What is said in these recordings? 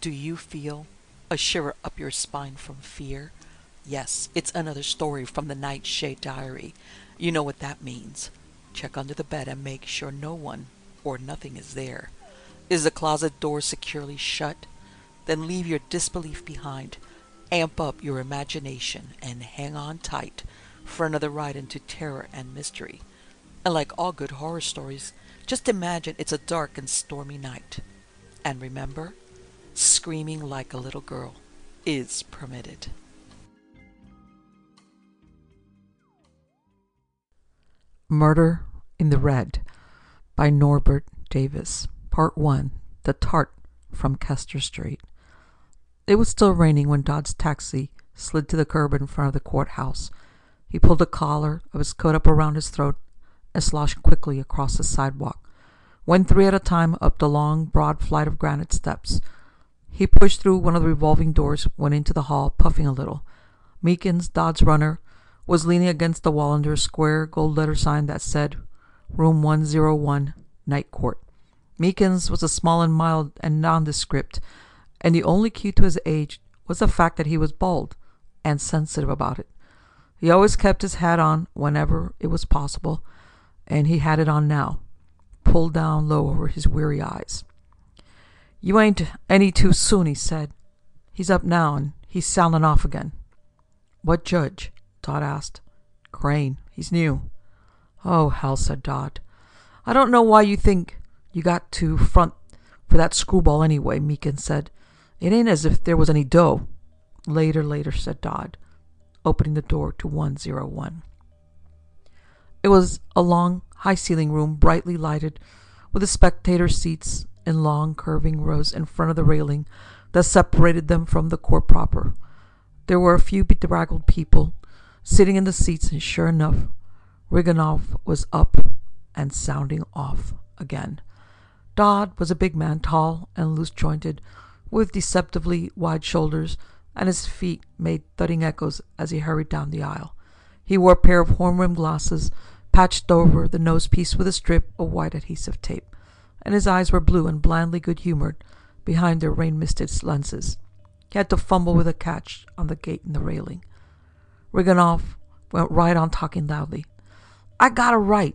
Do you feel a shiver up your spine from fear? Yes, it's another story from the Nightshade Diary. You know what that means. Check under the bed and make sure no one or nothing is there. Is the closet door securely shut? Then leave your disbelief behind. Amp up your imagination and hang on tight for another ride into terror and mystery. And like all good horror stories, just imagine it's a dark and stormy night. And remember, screaming like a little girl is permitted. Murder in the Red by Norbert Davis. Part 1. The Tart from Kester Street. It was still raining when Dodd's taxi slid to the curb in front of the courthouse. He pulled the collar of his coat up around his throat and sloshed quickly across the sidewalk. Went 3 at a time up the long, broad flight of granite steps. He pushed through one of the revolving doors, went into the hall, puffing a little. Meekins, Dodd's runner, was leaning against the wall under a square gold-letter sign that said, Room 101, Night Court. Meekins was a small and mild and nondescript, and the only key to his age was the fact that he was bald and sensitive about it. He always kept his hat on whenever it was possible, and he had it on now, pulled down low over his weary eyes. "You ain't any too soon," he said. "He's up now, and he's sounding off again." "What judge?" Dodd asked. "Crane. He's new." "Oh, hell," said Dodd. "I don't know why you think you got to front for that screwball anyway," Meekins said. "It ain't as if there was any dough." Later, said Dodd, opening the door to 101. It was a long, high-ceiling room, brightly lighted, with the spectator seats in long, curving rows in front of the railing that separated them from the court proper. There were a few bedraggled people sitting in the seats, and sure enough, Rigginoff was up and sounding off again. Dodd was a big man, tall and loose-jointed, with deceptively wide shoulders, and his feet made thudding echoes as he hurried down the aisle. He wore a pair of horn-rimmed glasses, patched over the nose-piece with a strip of white adhesive tape, and his eyes were blue and blandly good-humored behind their rain-misted lenses. He had to fumble with a catch on the gate in the railing. Rigginoff went right on talking loudly. I got a right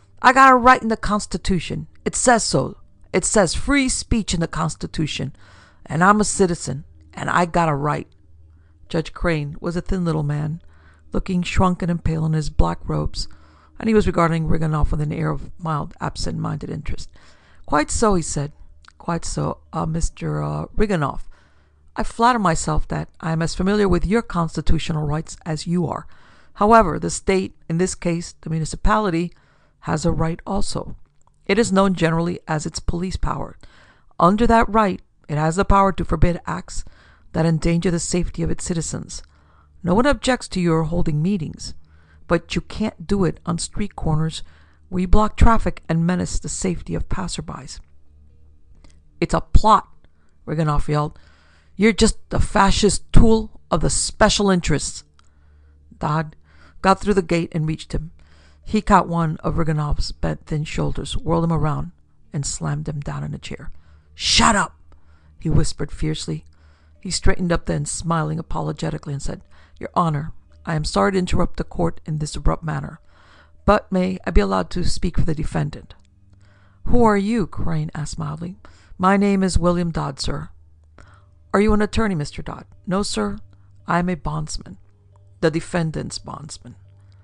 in the Constitution. It says so. It says free speech in the Constitution. And I'm a citizen, and I got a right." Judge Crane was a thin little man, looking shrunken and pale in his black robes, and he was regarding Rigginoff with an air of mild, absent-minded interest. "Quite so," he said. "Quite so, Mr. Rigginoff. I flatter myself that I am as familiar with your constitutional rights as you are. However, the state, in this case the municipality, has a right also. It is known generally as its police power. Under that right, it has the power to forbid acts that endanger the safety of its citizens. No one objects to your holding meetings, but you can't do it on street corners where you block traffic and menace the safety of passerbys." "It's a plot," Rigginoff yelled. "You're just a fascist tool of the special interests." Dodd got through the gate and reached him. He caught one of Rigginoff's bent, thin shoulders, whirled him around, and slammed him down in a chair. "Shut up!" he whispered fiercely. He straightened up then, smiling apologetically, and said, "Your Honor, I am sorry to interrupt the court in this abrupt manner, but may I be allowed to speak for the defendant?" "Who are you?" Crane asked mildly. "My name is William Dodd, sir." "Are you an attorney, Mr. Dodd?" "No, sir. I am a bondsman. The defendant's bondsman."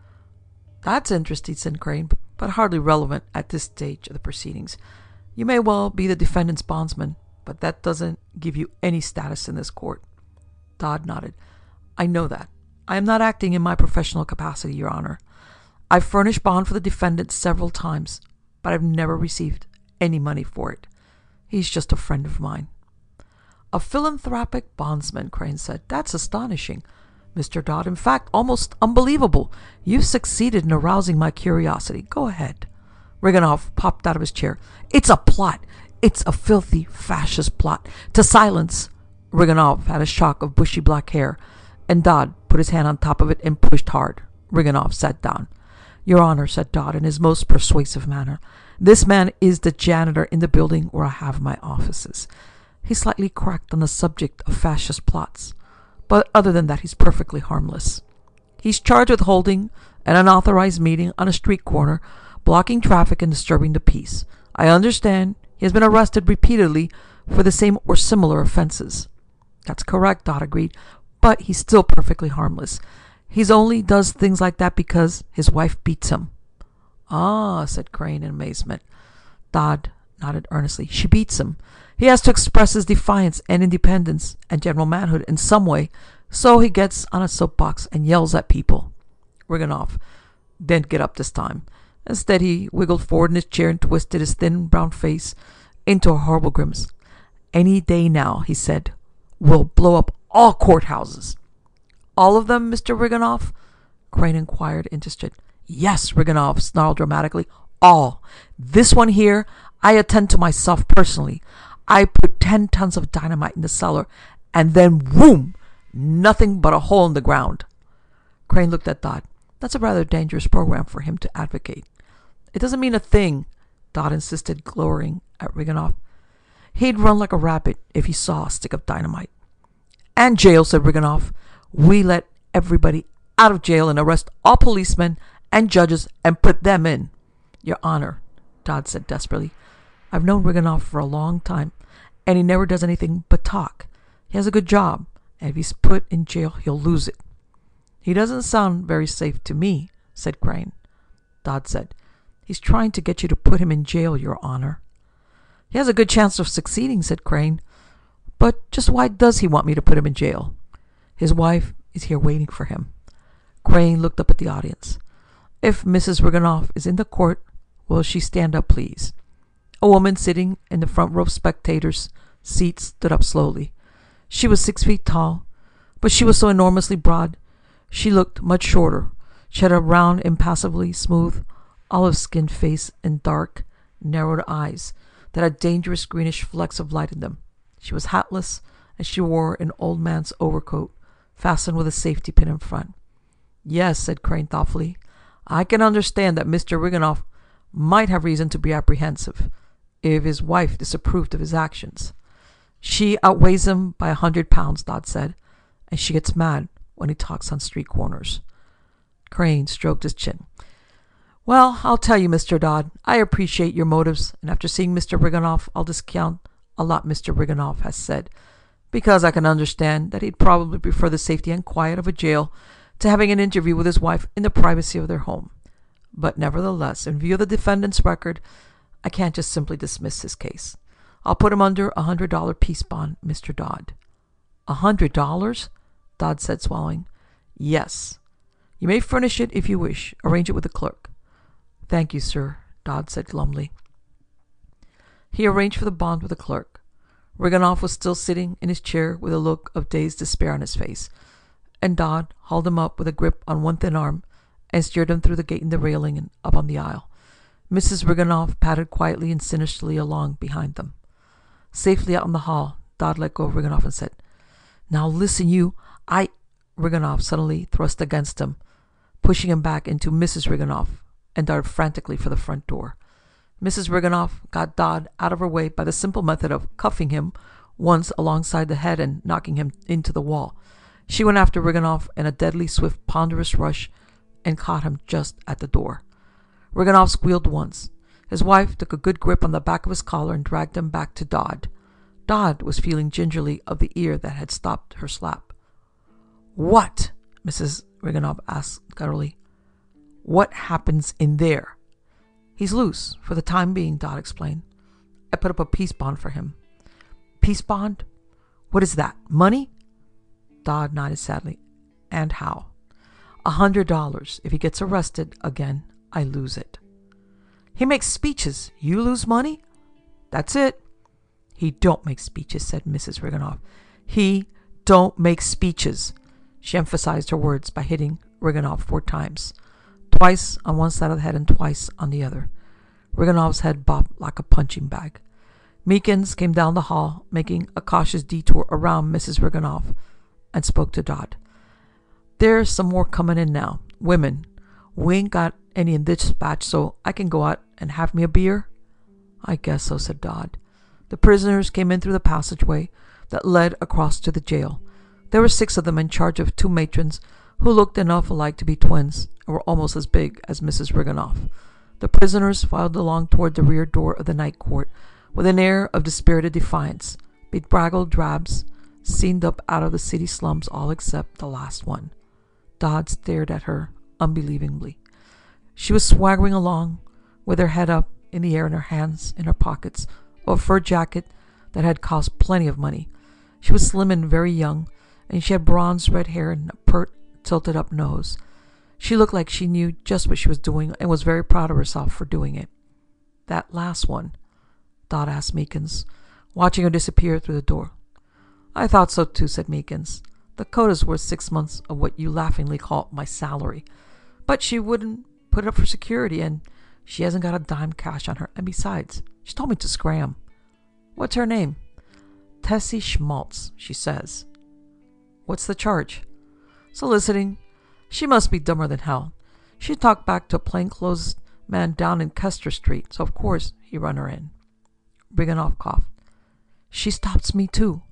"That's interesting," said Crane, "but hardly relevant at this stage of the proceedings. You may well be the defendant's bondsman, but that doesn't give you any status in this court." Dodd nodded. "I know that. I am not acting in my professional capacity, Your Honor. I've furnished bond for the defendant several times, but I've never received any money for it. He's just a friend of mine." "A philanthropic bondsman," Crane said. "That's astonishing, Mr. Dodd. In fact, almost unbelievable. You've succeeded in arousing my curiosity. Go ahead." Rigginoff popped out of his chair. "It's a plot. It's a filthy fascist plot to silence." Rigginoff had a shock of bushy black hair, and Dodd put his hand on top of it and pushed hard. Rigginoff sat down. "Your Honor," said Dodd in his most persuasive manner, "this man is the janitor in the building where I have my offices. He's slightly cracked on the subject of fascist plots, but other than that he's perfectly harmless. He's charged with holding an unauthorized meeting on a street corner, blocking traffic and disturbing the peace. I understand he has been arrested repeatedly for the same or similar offenses. That's correct, Dodd agreed, but he's still perfectly harmless. He's only does things like that because his wife beats him. Ah, said Crane in amazement. Dodd nodded earnestly. She beats him. He has to express his defiance and independence and general manhood in some way, so he gets on a soapbox and yells at people. Riganoff didn't get up this time. Instead, he wiggled forward in his chair and twisted his thin brown face into a horrible grimace. Any day now, he said, we'll blow up all courthouses. All of them, Mr. Riganoff? Crane inquired, interested. Yes, Riganoff snarled dramatically. All. This one here, I attend to myself personally. I put 10 tons of dynamite in the cellar, and then whoom! Nothing but a hole in the ground. Crane looked at Dodd. That's a rather dangerous program for him to advocate. It doesn't mean a thing, Dodd insisted, glowering at Riganoff. He'd run like a rabbit if he saw a stick of dynamite. And jail, said Riganoff. We let everybody out of jail and arrest all policemen and judges and put them in. Your Honor, Dodd said desperately, I've known Riganoff for a long time, and he never does anything but talk. He has a good job, and if he's put in jail, he'll lose it. He doesn't sound very safe to me, said Crane. Dodd said, he's trying to get you to put him in jail, Your Honor. He has a good chance of succeeding, said Crane. But just why does he want me to put him in jail? His wife is here waiting for him. Crane looked up at the audience. If Mrs. Riganoff is in the court, will she stand up, please? A woman sitting in the front row of spectators' seats stood up slowly. She was 6 feet tall, but she was so enormously broad, she looked much shorter. She had a round, impassively smooth, olive-skinned face and dark, narrowed eyes that had dangerous greenish flecks of light in them. She was hatless, and she wore an old man's overcoat, fastened with a safety pin in front. Yes, said Crane thoughtfully, I can understand that Mr. Riganoff might have reason to be apprehensive if his wife disapproved of his actions. She outweighs him by 100 pounds, Dodd said, and she gets mad when he talks on street corners. Crane stroked his chin. Well, I'll tell you, Mr. Dodd, I appreciate your motives, and after seeing Mr. Riganoff, I'll discount a lot Mr. Riganoff has said, because I can understand that he'd probably prefer the safety and quiet of a jail to having an interview with his wife in the privacy of their home. But nevertheless, in view of the defendant's record, I can't just simply dismiss his case. I'll put him under a $100 peace bond, Mr. Dodd. $100? Dodd said, swallowing. Yes. You may furnish it if you wish. Arrange it with the clerk. Thank you, sir, Dodd said glumly. He arranged for the bond with the clerk. Riganoff was still sitting in his chair with a look of dazed despair on his face, and Dodd hauled him up with a grip on one thin arm and steered him through the gate in the railing and up on the aisle. Mrs. Riganoff padded quietly and sinisterly along behind them. Safely out in the hall, Dodd let go of Riganoff and said, Now listen, you, Riganoff suddenly thrust against him, pushing him back into Mrs. Riganoff, and darted frantically for the front door. Mrs. Riganoff got Dodd out of her way by the simple method of cuffing him once alongside the head and knocking him into the wall. She went after Riganoff in a deadly swift, ponderous rush and caught him just at the door. Riganoff squealed once. His wife took a good grip on the back of his collar and dragged him back to Dodd. Dodd was feeling gingerly of the ear that had stopped her slap. What? Mrs. Riganoff asked gutturally. What happens in there? He's loose, for the time being, Dodd explained. I put up a peace bond for him. Peace bond? What is that? Money? Dodd nodded sadly. And how? $100. If he gets arrested again, I lose it. He makes speeches. You lose money? That's it. He don't make speeches, said Mrs. Riganoff. He don't make speeches. She emphasized her words by hitting Riganoff 4 times. Twice on one side of the head and twice on the other. Riganoff's head bobbed like a punching bag. Meekins came down the hall, making a cautious detour around Mrs. Riganoff, and spoke to Dodd. There's some more coming in now. Women. We ain't got any in this batch, so I can go out and have me a beer? I guess so, said Dodd. The prisoners came in through the passageway that led across to the jail. There were 6 of them in charge of 2 matrons who looked enough alike to be twins and were almost as big as Mrs. Riganoff. The prisoners filed along toward the rear door of the night court with an air of dispirited defiance, bedraggled drabs seened up out of the city slums, all except the last one. Dodd stared at her unbelievingly. She was swaggering along with her head up in the air and her hands in her pockets of a fur jacket that had cost plenty of money. She was slim and very young, and she had bronze red hair and a pert, tilted-up nose. She looked like she knew just what she was doing and was very proud of herself for doing it. "That last one?" Dodd asked Meekins, watching her disappear through the door. "I thought so too," said Meekins. "The coat is worth 6 months of what you laughingly call my salary. But she wouldn't put it up for security, and she hasn't got a dime cash on her. And besides, she told me to scram." "What's her name?" "Tessie Schmaltz, she says." "What's the charge?" "Soliciting. She must be dumber than hell. She talked back to a plainclothes man down in Kester Street, so of course he run her in." Riganoff coughed. "She stops me too."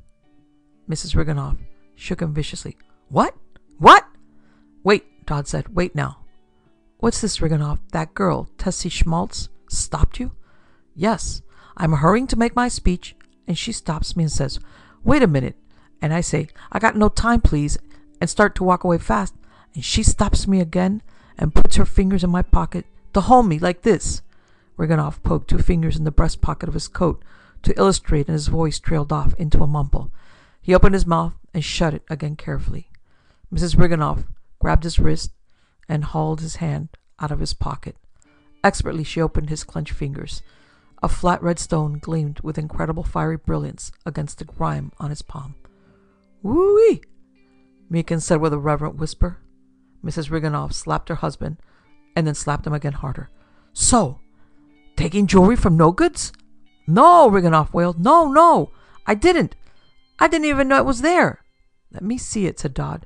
Mrs. Riganoff shook him viciously. "What? What?" "Wait," Dodd said. "Wait now." "What's this, Riganoff? That girl, Tessie Schmaltz, stopped you?" "Yes. I'm hurrying to make my speech, and she stops me and says, 'Wait a minute.' And I say, 'I got no time, please,' and start to walk away fast, and she stops me again and puts her fingers in my pocket to hold me like this." Riganoff poked 2 fingers in the breast pocket of his coat to illustrate, and his voice trailed off into a mumble. He opened his mouth and shut it again carefully. Mrs. Riganoff grabbed his wrist and hauled his hand out of his pocket. Expertly she opened his clenched fingers. A flat red stone gleamed with incredible fiery brilliance against the grime on his palm. "Woo-wee!" Meekins said with a reverent whisper. Mrs. Riganoff slapped her husband and then slapped him again harder. "So, taking jewelry from no-goods?" "No," Riganoff wailed. "No, I didn't. I didn't even know it was there." "Let me see it," said Dodd.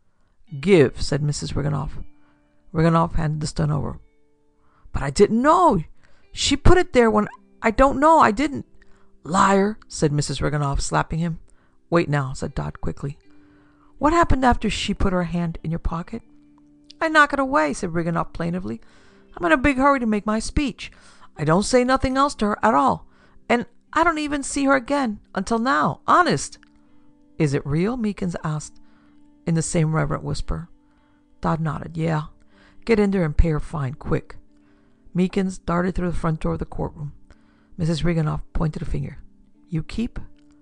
"Give," said Mrs. Riganoff. Riganoff handed the stone over. "But I didn't know. She put it there when I don't know. I didn't." "Liar," said Mrs. Riganoff, slapping him. "Wait now," said Dodd quickly. "What happened after she put her hand in your pocket?" "I knock it away," said Riganoff plaintively. "I'm in a big hurry to make my speech. I don't say nothing else to her at all. And I don't even see her again until now. Honest." "Is it real?" Meekins asked in the same reverent whisper. Dodd nodded. "Yeah. Get in there and pay her fine, quick." Meekins darted through the front door of the courtroom. Mrs. Riganoff pointed a finger. "You keep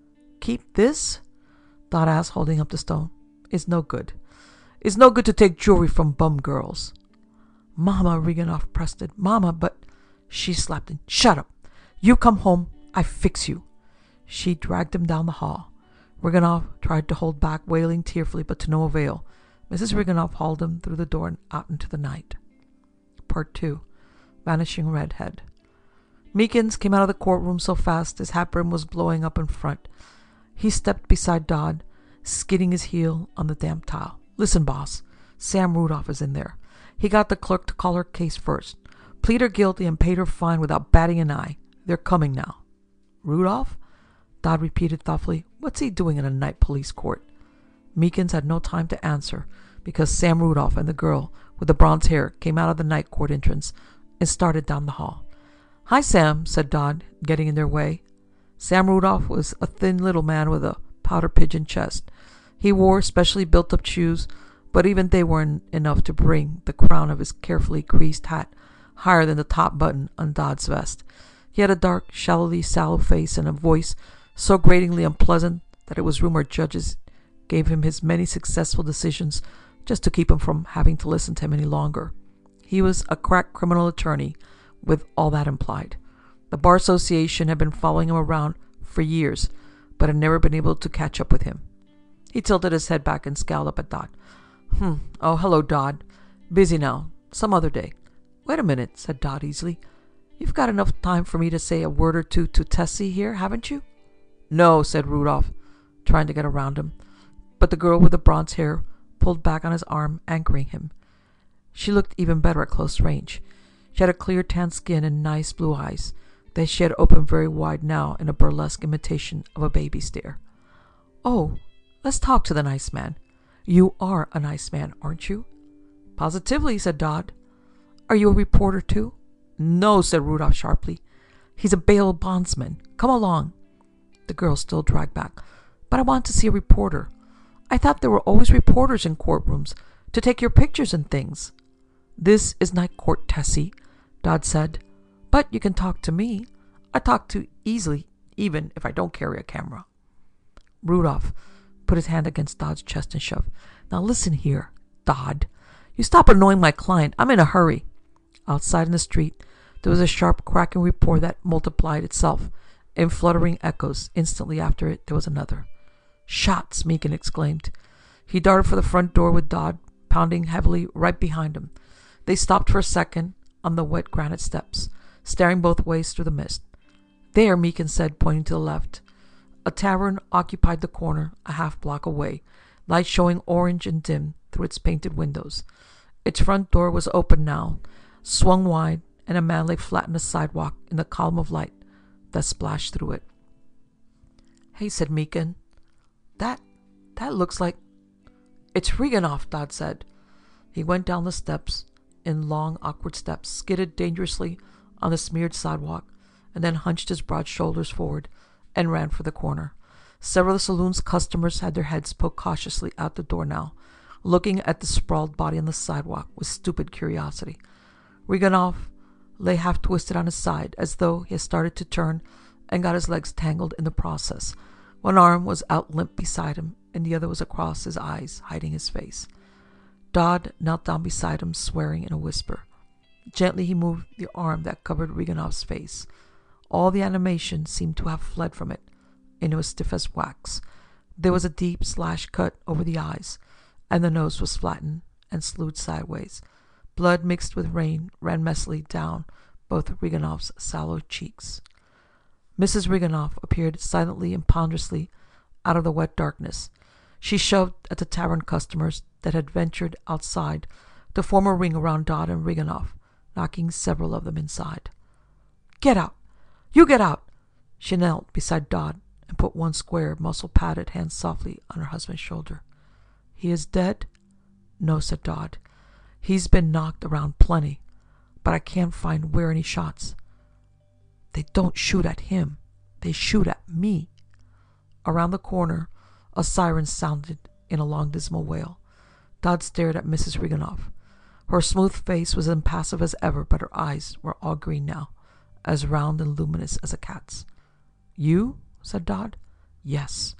this?" Dodd asked, holding up the stone. "It's no good. It's no good to take jewelry from bum girls." "Mama," Riganoff pressed it. "Mama, but—" She slapped him. "Shut up. You come home. I fix you." She dragged him down the hall. Riganoff tried to hold back, wailing tearfully, but to no avail. Mrs. Riganoff hauled him through the door and out into the night. Part 2. Vanishing Redhead. Meekins came out of the courtroom so fast his hat brim was blowing up in front. He stepped beside Dodd, skidding his heel on the damp tile. "Listen, boss. Sam Rudolph is in there. He got the clerk to call her case first. Plead her guilty and paid her fine without batting an eye. They're coming now." "Rudolph?" Dodd repeated thoughtfully. "What's he doing in a night police court?" Meekins had no time to answer, because Sam Rudolph and the girl with the bronze hair came out of the night court entrance and started down the hall. "Hi, Sam," said Dodd, getting in their way. Sam Rudolph was a thin little man with a powder pigeon chest. He wore specially built-up shoes, but even they weren't enough to bring the crown of his carefully creased hat higher than the top button on Dodd's vest. He had a dark, shallowly sallow face and a voice so gratingly unpleasant that it was rumored judges gave him his many successful decisions just to keep him from having to listen to him any longer. He was a crack criminal attorney, with all that implied. The Bar Association had been following him around for years, but had never been able to catch up with him. He tilted his head back and scowled up at Dodd. Oh, hello, Dodd. Busy now. Some other day." "Wait a minute," said Dodd easily. "You've got enough time for me to say a word or two to Tessie here, haven't you?" "No," said Rudolph, trying to get around him. But the girl with the bronze hair pulled back on his arm, anchoring him. She looked even better at close range. She had a clear tan skin and nice blue eyes. They shed open very wide now in a burlesque imitation of a baby stare. "Oh, let's talk to the nice man. You are a nice man, aren't you?" "Positively," said Dodd. "Are you a reporter, too?" "No," said Rudolph sharply. "He's a bail bondsman. Come along." The girl still dragged back. "But I want to see a reporter. I thought there were always reporters in courtrooms to take your pictures and things." "This is Night Court, Tessie," Dodd said. "But you can talk to me. I talk too easily, even if I don't carry a camera." Rudolph put his hand against Dodd's chest and shoved. "Now listen here, Dodd. You stop annoying my client. I'm in a hurry." Outside in the street, there was a sharp cracking report that multiplied itself in fluttering echoes. Instantly after it, there was another. "Shots!" Meekin exclaimed. He darted for the front door with Dodd pounding heavily right behind him. They stopped for a second on the wet granite steps, staring both ways through the mist. "There," Meekin said, pointing to the left. A tavern occupied the corner a half-block away, light showing orange and dim through its painted windows. Its front door was open now, swung wide, and a man lay flat on the sidewalk in the column of light that splashed through it. "Hey," said Meekin. That looks like—" "It's Riganoff," Dodd said. He went down the steps in long, awkward steps, skidded dangerously on the smeared sidewalk, and then hunched his broad shoulders forward and ran for the corner. Several of the saloon's customers had their heads poked cautiously out the door now, looking at the sprawled body on the sidewalk with stupid curiosity. Riganoff lay half twisted on his side, as though he had started to turn and got his legs tangled in the process. One arm was out limp beside him, and the other was across his eyes, hiding his face. Dodd knelt down beside him, swearing in a whisper. Gently he moved the arm that covered Riganoff's face. All the animation seemed to have fled from it, and it was stiff as wax. There was a deep slash cut over the eyes, and the nose was flattened and slewed sideways. Blood mixed with rain ran messily down both Riganoff's sallow cheeks. Mrs. Riganoff appeared silently and ponderously out of the wet darkness. She shoved at the tavern customers that had ventured outside to form a ring around Dodd and Riganoff, knocking several of them inside. "Get out! You get out!" She knelt beside Dodd and put one square, muscle-padded hand softly on her husband's shoulder. "He is dead?" "No," said Dodd. "He's been knocked around plenty, but I can't find where any shots." "They don't shoot at him. They shoot at me." Around the corner, a siren sounded in a long dismal wail. Dodd stared at Mrs. Riganoff. Her smooth face was impassive as ever, but her eyes were all green now, as round and luminous as a cat's. "You?" said Dodd. "Yes.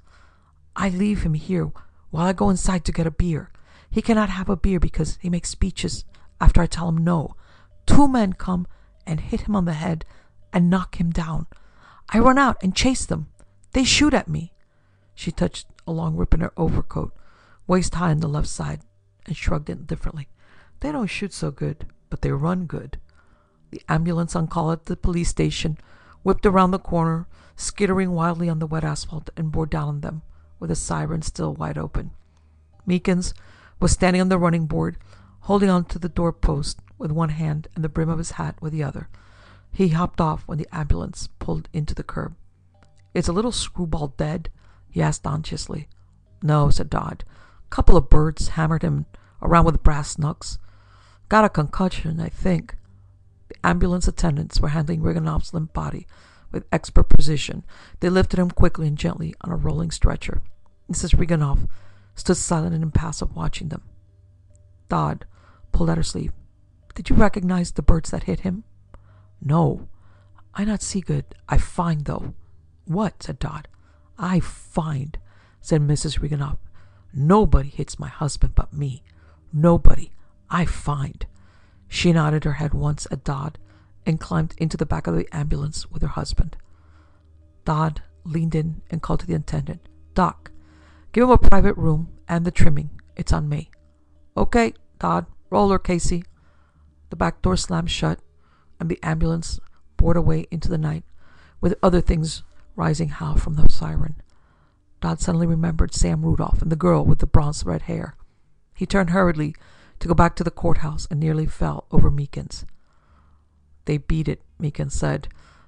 I leave him here while I go inside to get a beer. He cannot have a beer because he makes speeches after I tell him no. 2 men come and hit him on the head and knock him down. I run out and chase them. They shoot at me." She touched a long rip in her overcoat, waist high on the left side, and shrugged indifferently. "They don't shoot so good, but they run good." The ambulance on call at the police station whipped around the corner, skittering wildly on the wet asphalt, and bore down on them, with the siren still wide open. Meekins was standing on the running board, holding on to the doorpost with one hand and the brim of his hat with the other. He hopped off when the ambulance pulled into the curb. "Is a little screwball dead?" he asked anxiously. "No," said Dodd. "Couple of birds hammered him around with brass knucks. Got a concussion, I think." The ambulance attendants were handling Riganoff's limp body with expert precision. They lifted him quickly and gently on a rolling stretcher. Mrs. Riganoff stood silent and impassive, watching them. Dodd pulled at her sleeve. "Did you recognize the birds that hit him?" "No. I not see good. I find, though." "What?" said Dodd. "I find," said Mrs. Riganoff. "Nobody hits my husband but me. Nobody. I find." She nodded her head once at Dodd and climbed into the back of the ambulance with her husband. Dodd leaned in and called to the attendant. "Doc, give him a private room and the trimming. It's on me." "Okay, Dodd. Roll her, Casey." The back door slammed shut, and the ambulance bored away into the night, with other things rising howl from the siren. Dodd suddenly remembered Sam Rudolph and the girl with the bronze red hair. He turned hurriedly to go back to the courthouse and nearly fell over Meekins. "They beat it," Meekins said.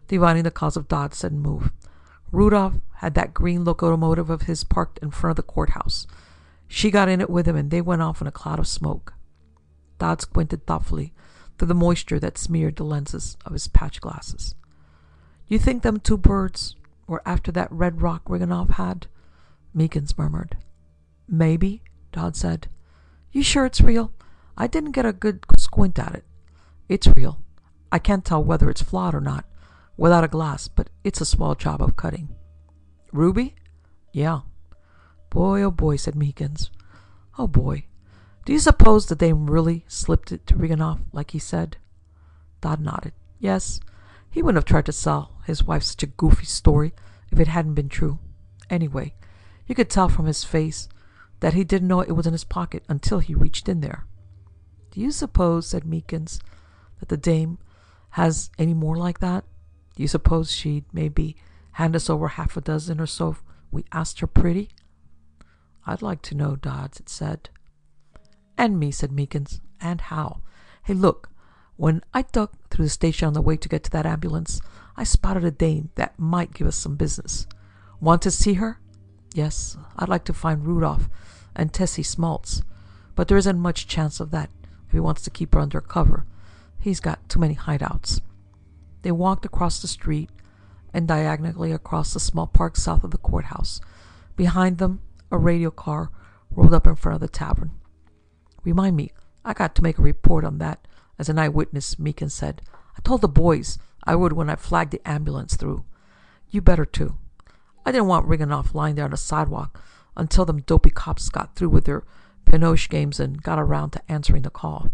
divining the cause of Dodd's sudden move. Rudolph had that green locomotive of his parked in front of the courthouse. She got in it with him, and they went off in a cloud of smoke. Dodd squinted thoughtfully through the moisture that smeared the lenses of his patch glasses. You think them two birds were after that red rock Riganoff had? Meekins murmured. Maybe, Dodd said. You sure it's real? I didn't get a good squint at it. It's real. I can't tell whether it's flawed or not without a glass, but it's a swell job of cutting. Ruby? Yeah. Boy, oh boy, said Meekins. Oh boy. Do you suppose the dame really slipped it to Riganoff like he said? Dodd nodded. Yes. He wouldn't have tried to sell his wife such a goofy story if it hadn't been true. Anyway, you could tell from his face that he didn't know it was in his pocket until he reached in there. Do you suppose, said Meekins, that the dame has any more like that? Do you suppose she'd maybe hand us over half a dozen or so if we asked her pretty? I'd like to know, Dodd said. And me, said Meekins. And how? Hey, look, when I ducked through the station on the way to get to that ambulance, I spotted a dame that might give us some business. Want to see her? Yes, I'd like to find Rudolph and Tessie Smaltz, but there isn't much chance of that if he wants to keep her under cover. He's got too many hideouts. They walked across the street and diagonally across the small park south of the courthouse. Behind them, a radio car rolled up in front of the tavern. Remind me, I got to make a report on that as an eyewitness, Meekins said. I told the boys I would when I flagged the ambulance through. You better too. I didn't want Riganoff lying there on the sidewalk until them dopey cops got through with their Pinoche games and got around to answering the call.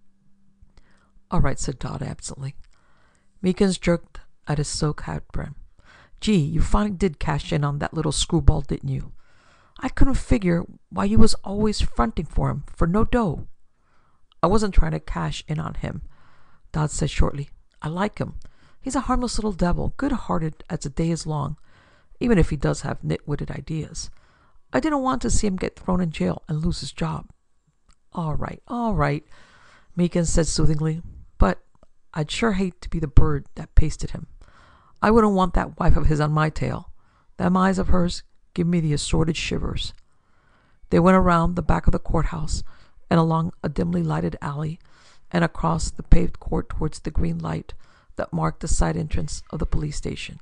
All right, said Dodd absently. Meekins jerked at his silk hat brim. Gee, you finally did cash in on that little screwball, didn't you? I couldn't figure why you was always fronting for him for no dough. I wasn't trying to cash in on him, Dodd said shortly. I like him. He's a harmless little devil, good-hearted as the day is long, even if he does have nitwitted ideas. I didn't want to see him get thrown in jail and lose his job. All right, Meekins said soothingly, but I'd sure hate to be the bird that pasted him. I wouldn't want that wife of his on my tail. Them eyes of hers give me the assorted shivers. They went around the back of the courthouse and along a dimly lighted alley and across the paved court towards the green light that marked the side entrance of the police station.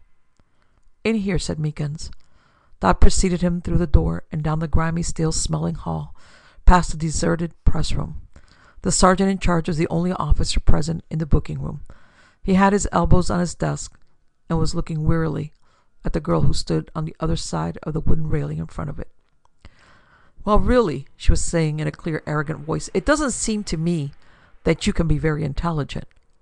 In here, said Meekins. Dodd preceded him through the door and down the grimy, stale-smelling hall, past the deserted press room. The sergeant in charge was the only officer present in the booking room. He had his elbows on his desk and was looking wearily at the girl who stood on the other side of the wooden railing in front of it. Well, really, she was saying in a clear, arrogant voice, it doesn't seem to me that you can be very intelligent.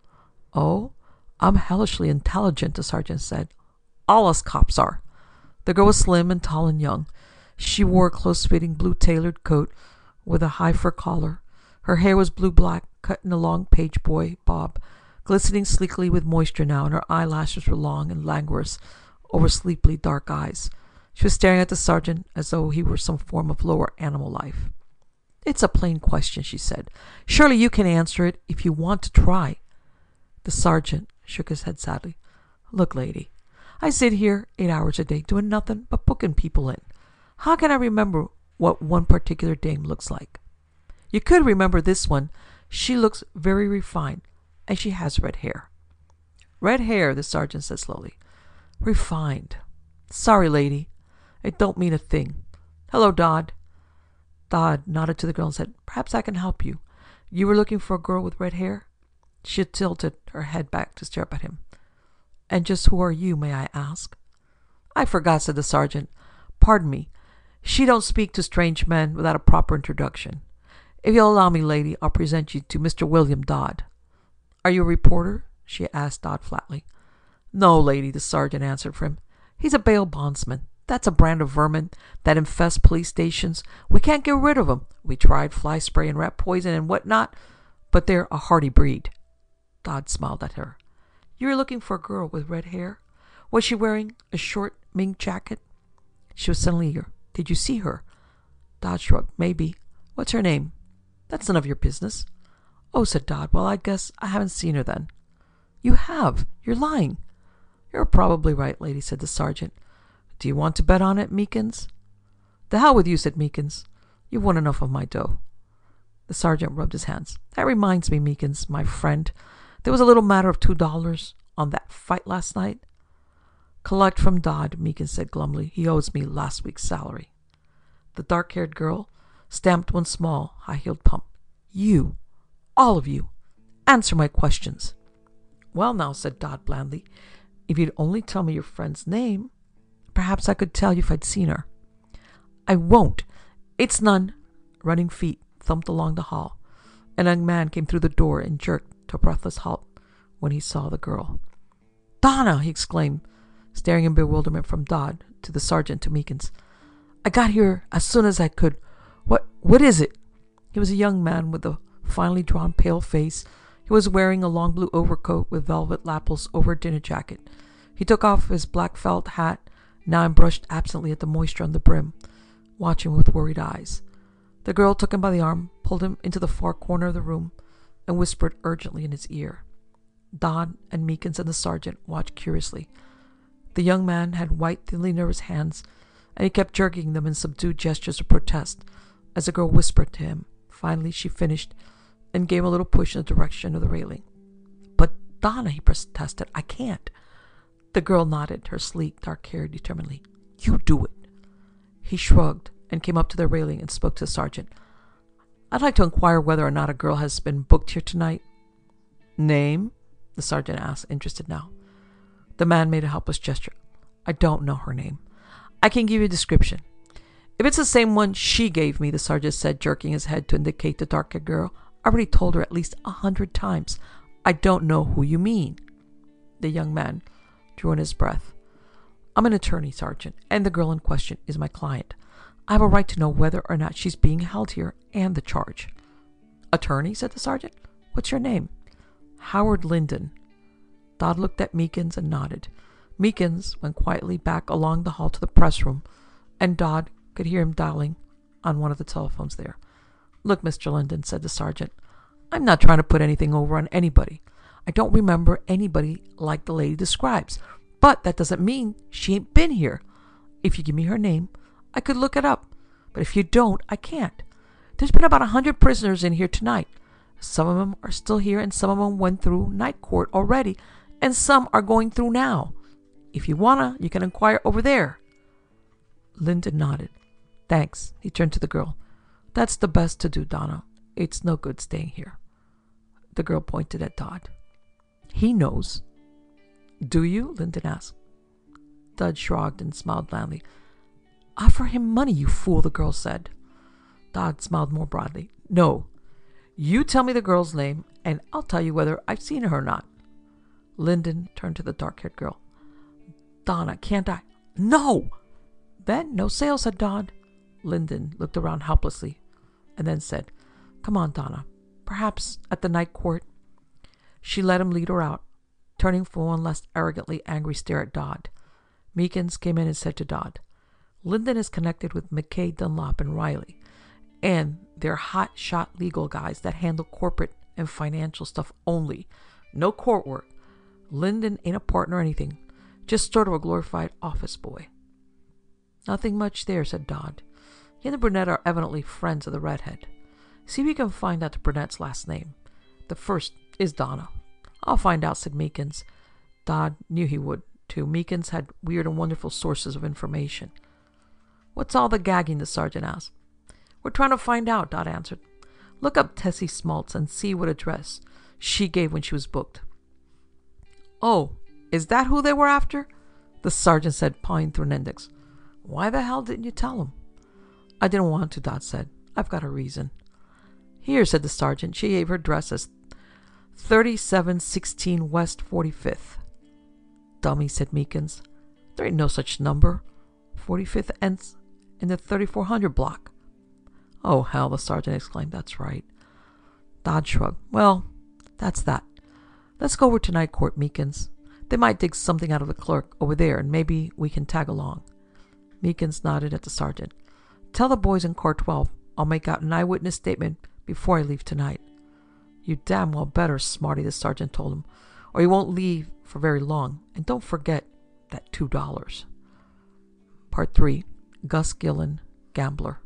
Oh, I'm hellishly intelligent, the sergeant said. All us cops are. The girl was slim and tall and young. She wore a close-fitting blue-tailored coat with a high fur collar. Her hair was blue-black, cut in a long page boy bob, glistening sleekly with moisture now, and her eyelashes were long and languorous over sleepily dark eyes. She was staring at the sergeant as though he were some form of lower animal life. It's a plain question, she said. Surely you can answer it if you want to try. The sergeant shook his head sadly. Look, lady, I sit here 8 hours a day doing nothing but booking people in. How can I remember what one particular dame looks like? You could remember this one. She looks very refined, and she has red hair. Red hair, the sergeant said slowly. Refined. Sorry, lady. It don't mean a thing. Hello, Dodd. Dodd nodded to the girl and said, Perhaps I can help you. You were looking for a girl with red hair? She tilted her head back to stare up at him. And just who are you, may I ask? I forgot, said the sergeant. Pardon me. She don't speak to strange men without a proper introduction. If you'll allow me, lady, I'll present you to Mr. William Dodd. Are you a reporter? She asked Dodd flatly. No, lady, the sergeant answered for him. He's a bail bondsman. That's a brand of vermin that infest police stations. We can't get rid of 'em. We tried fly spray and rat poison and what not, but they're a hardy breed. Dodd smiled at her. You were looking for a girl with red hair? Was she wearing a short mink jacket? She was suddenly eager. Did you see her? Dodd shrugged. Maybe. What's her name? That's none of your business. Oh, said Dodd. Well, I guess I haven't seen her then. You have. You're lying. You're probably right, lady, said the sergeant. Do you want to bet on it, Meekins? The hell with you, said Meekins. You've won enough of my dough. The sergeant rubbed his hands. That reminds me, Meekins, my friend, there was a little matter of $2 on that fight last night. Collect from Dodd, Meekins said glumly. He owes me last week's salary. The dark-haired girl stamped one small, high-heeled pump. You, all of you, answer my questions. Well now, said Dodd blandly, if you'd only tell me your friend's name, perhaps I could tell you if I'd seen her. I won't. It's none. Running feet thumped along the hall. An young man came through the door and jerked to a breathless halt when he saw the girl. Donna, he exclaimed, staring in bewilderment from Dodd to the sergeant to Meekins. I got here as soon as I could. What is it? He was a young man with a finely drawn pale face. He was wearing a long blue overcoat with velvet lapels over a dinner jacket. He took off his black felt hat now and brushed absently at the moisture on the brim, watching with worried eyes. The girl took him by the arm, pulled him into the far corner of the room, and whispered urgently in his ear. Dodd and Meekins and the sergeant watched curiously. The young man had white, thinly nervous hands, and he kept jerking them in subdued gestures of protest as the girl whispered to him. Finally she finished and gave a little push in the direction of the railing. But, Donna, he protested, I can't. The girl nodded, her sleek, dark hair determinedly. You do it. He shrugged and came up to the railing and spoke to the sergeant. I'd like to inquire whether or not a girl has been booked here tonight. Name? The sergeant asked, interested now. The man made a helpless gesture. I don't know her name. I can give you a description. If it's the same one she gave me, the sergeant said, jerking his head to indicate the dark-haired girl, I already told her at least 100 times. I don't know who you mean. The young man drew in his breath. I'm an attorney, Sergeant, and the girl in question is my client. I have a right to know whether or not she's being held here and the charge. Attorney, said the sergeant. What's your name? Howard Linden. Dodd looked at Meekins and nodded. Meekins went quietly back along the hall to the press room, and Dodd could hear him dialing on one of the telephones there. Look, Mr. Linden, said the sergeant, I'm not trying to put anything over on anybody. I don't remember anybody like the lady describes, but that doesn't mean she ain't been here. If you give me her name, I could look it up, but if you don't, I can't. There's been about 100 prisoners in here tonight. Some of them are still here, and some of them went through night court already, and some are going through now. If you wanna, you can inquire over there. Linden nodded. Thanks. He turned to the girl. That's the best to do, Donna. It's no good staying here. The girl pointed at Dodd. He knows. Do you? Linden asked. Dodd shrugged and smiled blandly. Offer him money, you fool, the girl said. Dodd smiled more broadly. No. You tell me the girl's name, and I'll tell you whether I've seen her or not. Linden turned to the dark-haired girl. Donna, can't I? No! Then no sale, said Dodd. Linden looked around helplessly and then said, Come on, Donna. Perhaps at the night court. She let him lead her out, turning for one less arrogantly angry stare at Dodd. Meekins came in and said to Dodd, Linden is connected with McKay, Dunlop, and Riley, and they're hot-shot legal guys that handle corporate and financial stuff only. No court work. Linden ain't a partner or anything, just sort of a glorified office boy. Nothing much there, said Dodd. He and the brunette are evidently friends of the redhead. See if you can find out the brunette's last name. The first is Donna. I'll find out, said Meekins. Dodd knew he would, too. Meekins had weird and wonderful sources of information. What's all the gagging? The sergeant asked. We're trying to find out, Dodd answered. Look up Tessie Smaltz and see what address she gave when she was booked. Oh, is that who they were after? The sergeant said, pawing through an index. Why the hell didn't you tell him? I didn't want to, Dodd said. I've got a reason. Here, said the sergeant. She gave her address as 3716 West 45th. Dummy, said Meekins. There ain't no such number. 45th ends in the 3400 block. Oh, hell, the sergeant exclaimed. That's right. Dodd shrugged. Well, that's that. Let's go over to night court, Meekins. They might dig something out of the clerk over there, and maybe we can tag along. Meekins nodded at the sergeant. Tell the boys in car 12 I'll make out an eyewitness statement before I leave tonight. You damn well better, Smarty, the sergeant told him, or he won't leave for very long. And don't forget that $2. Part 3. Gus Gillen, Gambler.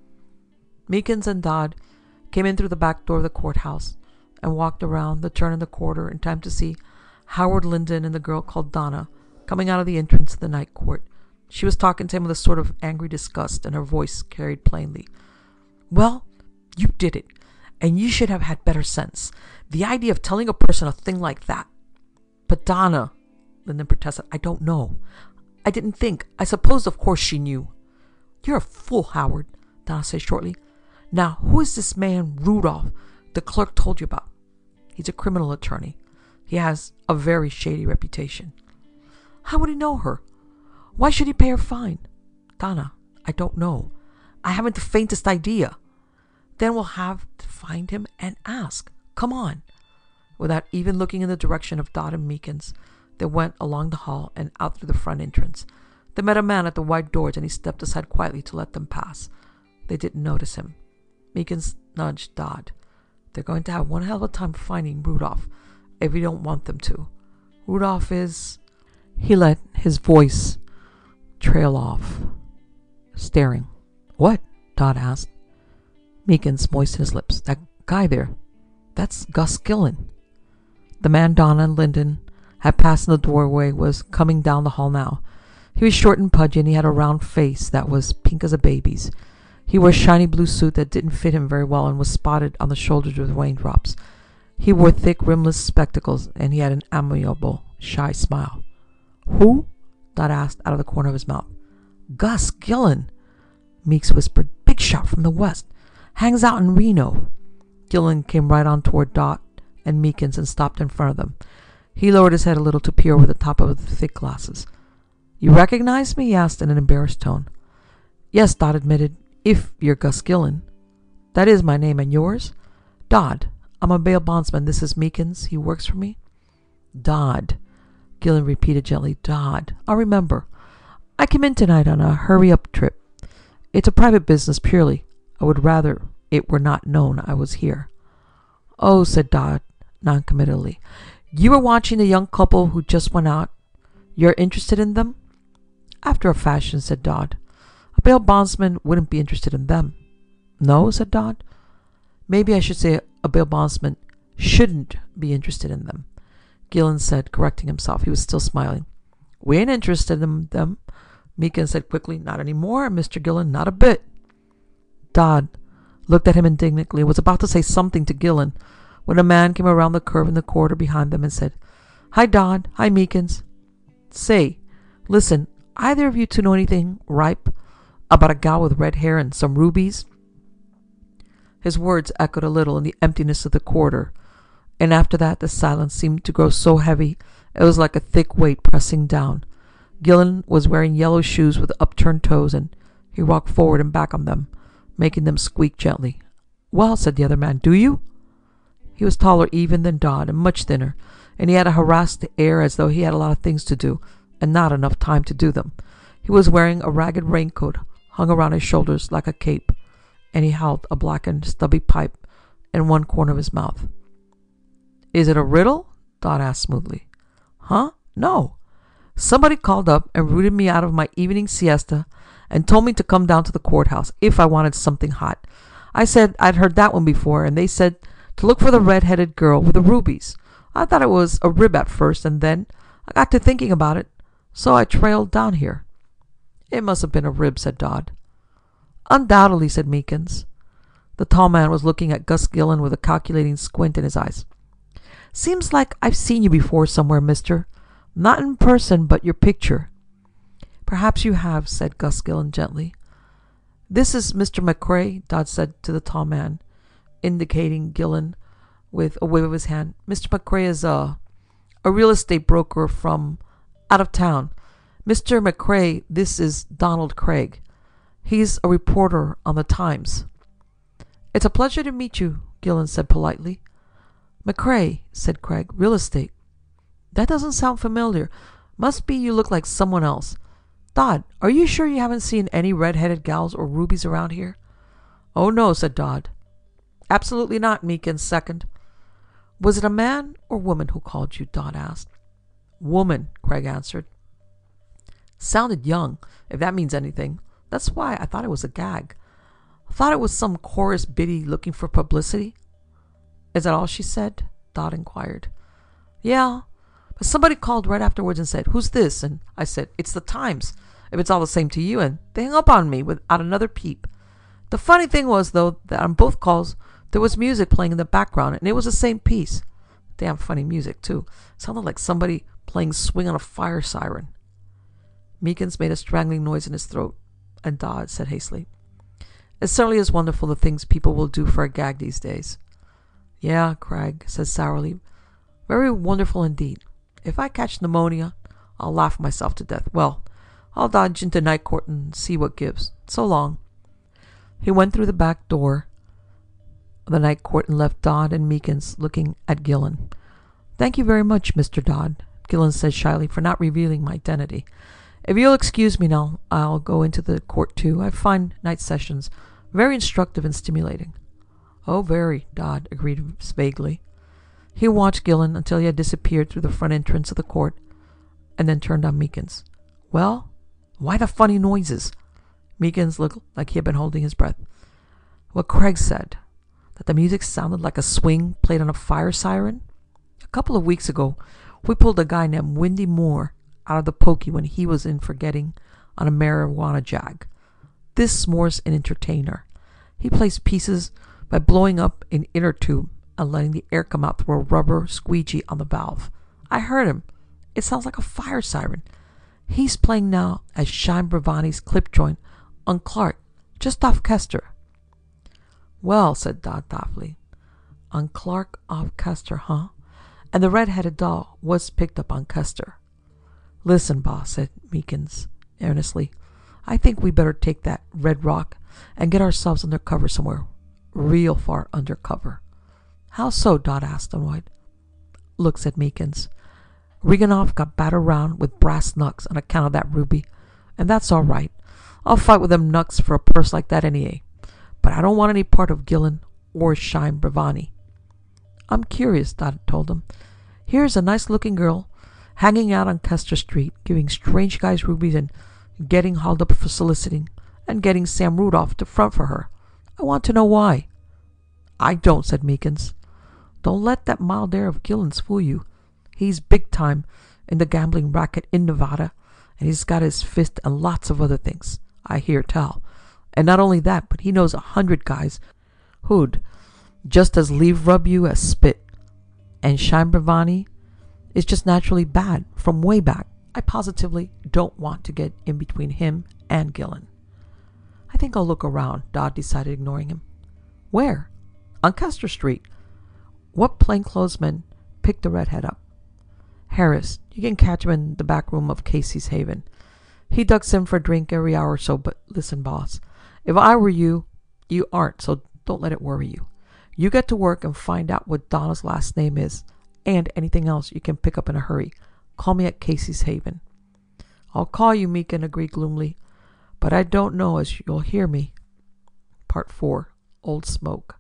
Meekins and Dodd came in through the back door of the courthouse and walked around the turn in the corridor in time to see Howard Linden and the girl called Donna coming out of the entrance to the night court. She was talking to him with a sort of angry disgust, and her voice carried plainly. "Well, you did it, and you should have had better sense. The idea of telling a person a thing like that." "But Donna," Linden protested, "I don't know. I didn't think. I supposed of course she knew." "You're a fool, Howard," Donna said shortly. "Now, who is this man Rudolph the clerk told you about?" "He's a criminal attorney. He has a very shady reputation." "How would he know her? Why should he pay her fine?" "Donna, I don't know. I haven't the faintest idea." "Then we'll have to find him and ask. Come on." Without even looking in the direction of Dodd and Meekins, they went along the hall and out through the front entrance. They met a man at the wide doors, and he stepped aside quietly to let them pass. They didn't notice him. Meekins nudged Dodd. "They're going to have one hell of a time finding Rudolph if you don't want them to. Rudolph is—" He let his voice trail off, staring. "What?" Dodd asked. Meekins moistened his lips. "That guy there, that's Gus Gillen." The man Donna and Linden had passed in the doorway was coming down the hall now. He was short and pudgy, and he had a round face that was pink as a baby's. He wore a shiny blue suit that didn't fit him very well and was spotted on the shoulders with raindrops. He wore thick, rimless spectacles, and he had an amiable, shy smile. "Who?" Dodd asked out of the corner of his mouth. "Gus Gillen," Meeks whispered. "Big shot from the West. Hangs out in Reno." Gillen came right on toward Dodd and Meekins and stopped in front of them. He lowered his head a little to peer over the top of the thick glasses. "You recognize me?" he asked in an embarrassed tone. "Yes," Dodd admitted, "if you're Gus Gillen." "That is my name, and yours?" "Dodd. I'm a bail bondsman. This is Meekins. He works for me." "Dodd," Gillen repeated gently. "Dodd. I'll remember. I came in tonight on a hurry-up trip. It's a private business, purely. I would rather it were not known I was here." "Oh," said Dodd, noncommittally. "You were watching the young couple who just went out. You're interested in them?" "After a fashion," said Dodd. "A bail bondsman wouldn't be interested in them." "No?" said Dodd. "Maybe I should say a bail bondsman shouldn't be interested in them," Gillen said, correcting himself. He was still smiling. "We ain't interested in them," Meekins said quickly. "Not any more, Mr. Gillen, not a bit." Dodd looked at him indignantly and was about to say something to Gillen when a man came around the curve in the corridor behind them and said, "Hi, Dodd. Hi, Meekins. Say, listen, either of you two know anything ripe about a gal with red hair and some rubies?" His words echoed a little in the emptiness of the corridor, and after that the silence seemed to grow so heavy it was like a thick weight pressing down. Gillen was wearing yellow shoes with upturned toes, and he walked forward and back on them, making them squeak gently. "Well," said the other man, "do you?" He was taller even than Dodd and much thinner, and he had a harassed air as though he had a lot of things to do and not enough time to do them. He was wearing a ragged raincoat hung around his shoulders like a cape, and he held a blackened, stubby pipe in one corner of his mouth. "Is it a riddle?" Dodd asked smoothly. "Huh? No. Somebody called up and rooted me out of my evening siesta and told me to come down to the courthouse if I wanted something hot. I said I'd heard that one before, and they said to look for the red-headed girl with the rubies. I thought it was a rib at first, and then I got to thinking about it, so I trailed down here." "It must have been a rib," said Dodd. "Undoubtedly," said Meekins. The tall man was looking at Gus Gillen with a calculating squint in his eyes. "Seems like I've seen you before somewhere, mister. Not in person, but your picture." "Perhaps you have," said Gus Gillen gently. "This is Mr. McCrae," Dodd said to the tall man, indicating Gillen with a wave of his hand. "Mr. McCrae is a real estate broker from out of town. Mr. McCrae, this is Donald Craig. He's a reporter on the Times." "It's a pleasure to meet you," Gillen said politely. "McCrae," said Craig. "Real estate. That doesn't sound familiar. Must be you look like someone else. Dodd, are you sure you haven't seen any red-headed gals or rubies around here?" "Oh, no," said Dodd. "Absolutely not," Meekins seconded. Was it a man or woman who called you? Dodd asked. Woman, Craig answered. Sounded young, if that means anything. That's why I thought it was a gag. I thought it was some chorus biddy looking for publicity. Is that all she said? Dodd inquired. Yeah, but somebody called right afterwards and said, Who's this? And I said, It's the Times, if it's all the same to you, and they hung up on me without another peep. The funny thing was, though, that on both calls there was music playing in the background, and it was the same piece. Damn funny music, too. Sounded like somebody playing Swing on a Fire siren. Meekins made a strangling noise in his throat, and Dodd said hastily, It certainly is wonderful the things people will do for a gag these days. Yeah, Craig said sourly. Very wonderful indeed. If I catch pneumonia, I'll laugh myself to death. Well, I'll dodge into night court and see what gives. So long. He went through the back door of the night court and left Dodd and Meekins looking at Gillen. Thank you very much, Mr. Dodd, Gillen said shyly, for not revealing my identity. If you'll excuse me now, I'll go into the court too. I find night sessions very instructive and stimulating. Oh, very, Dodd agreed vaguely. He watched Gillen until he had disappeared through the front entrance of the court, and then turned on Meekins. Well, why the funny noises? Meekins looked like he had been holding his breath. What Craig said, that the music sounded like a swing played on a fire siren? A couple of weeks ago, we pulled a guy named Windy Moore out of the pokey when he was in for getting on a marijuana jag. This Moore's an entertainer. He plays pieces by blowing up an inner tube and letting the air come out through a rubber squeegee on the valve. I heard him. It sounds like a fire siren. He's playing now at Shime Bravani's clip joint on Clark, just off Kester. Well, said Dodd thoughtfully. On Clark off Kester, huh? And the red-headed doll was picked up on Kester. Listen, boss, said Meekins earnestly. I think we better take that Red Rock and get ourselves under cover somewhere. Real far under cover. How so? Dodd asked, annoyed. Look, said Meekins. Riganoff got battered around with brass knucks on account of that ruby, and that's all right. I'll fight with them knucks for a purse like that anyway. But I don't want any part of Gillen or Shime Bravani. I'm curious, Dodd told him. Here's a nice-looking girl hanging out on Kester Street, giving strange guys rubies and getting hauled up for soliciting, and getting Sam Rudolph to front for her. I want to know why. I don't, said Meekins. Don't let that mild air of Gillen's fool you. He's big time in the gambling racket in Nevada, and he's got his fist and lots of other things, I hear tell. And not only that, but he knows 100 guys who'd just as leave rub you as spit. And Shime Bravani is just naturally bad from way back. I positively don't want to get in between him and Gillen. I think I'll look around, Dodd decided, ignoring him. Where? On Kester Street. What plainclothesman picked the redhead up? Harris. You can catch him in the back room of Casey's Haven. He ducks in for a drink every hour or so, but listen, boss. If I were you, you aren't, so don't let it worry you. You get to work and find out what Donna's last name is, and anything else you can pick up in a hurry. Call me at Casey's Haven. I'll call you, Meekin agreed gloomily, but I don't know as you'll hear me. Part 4. Old Smoke.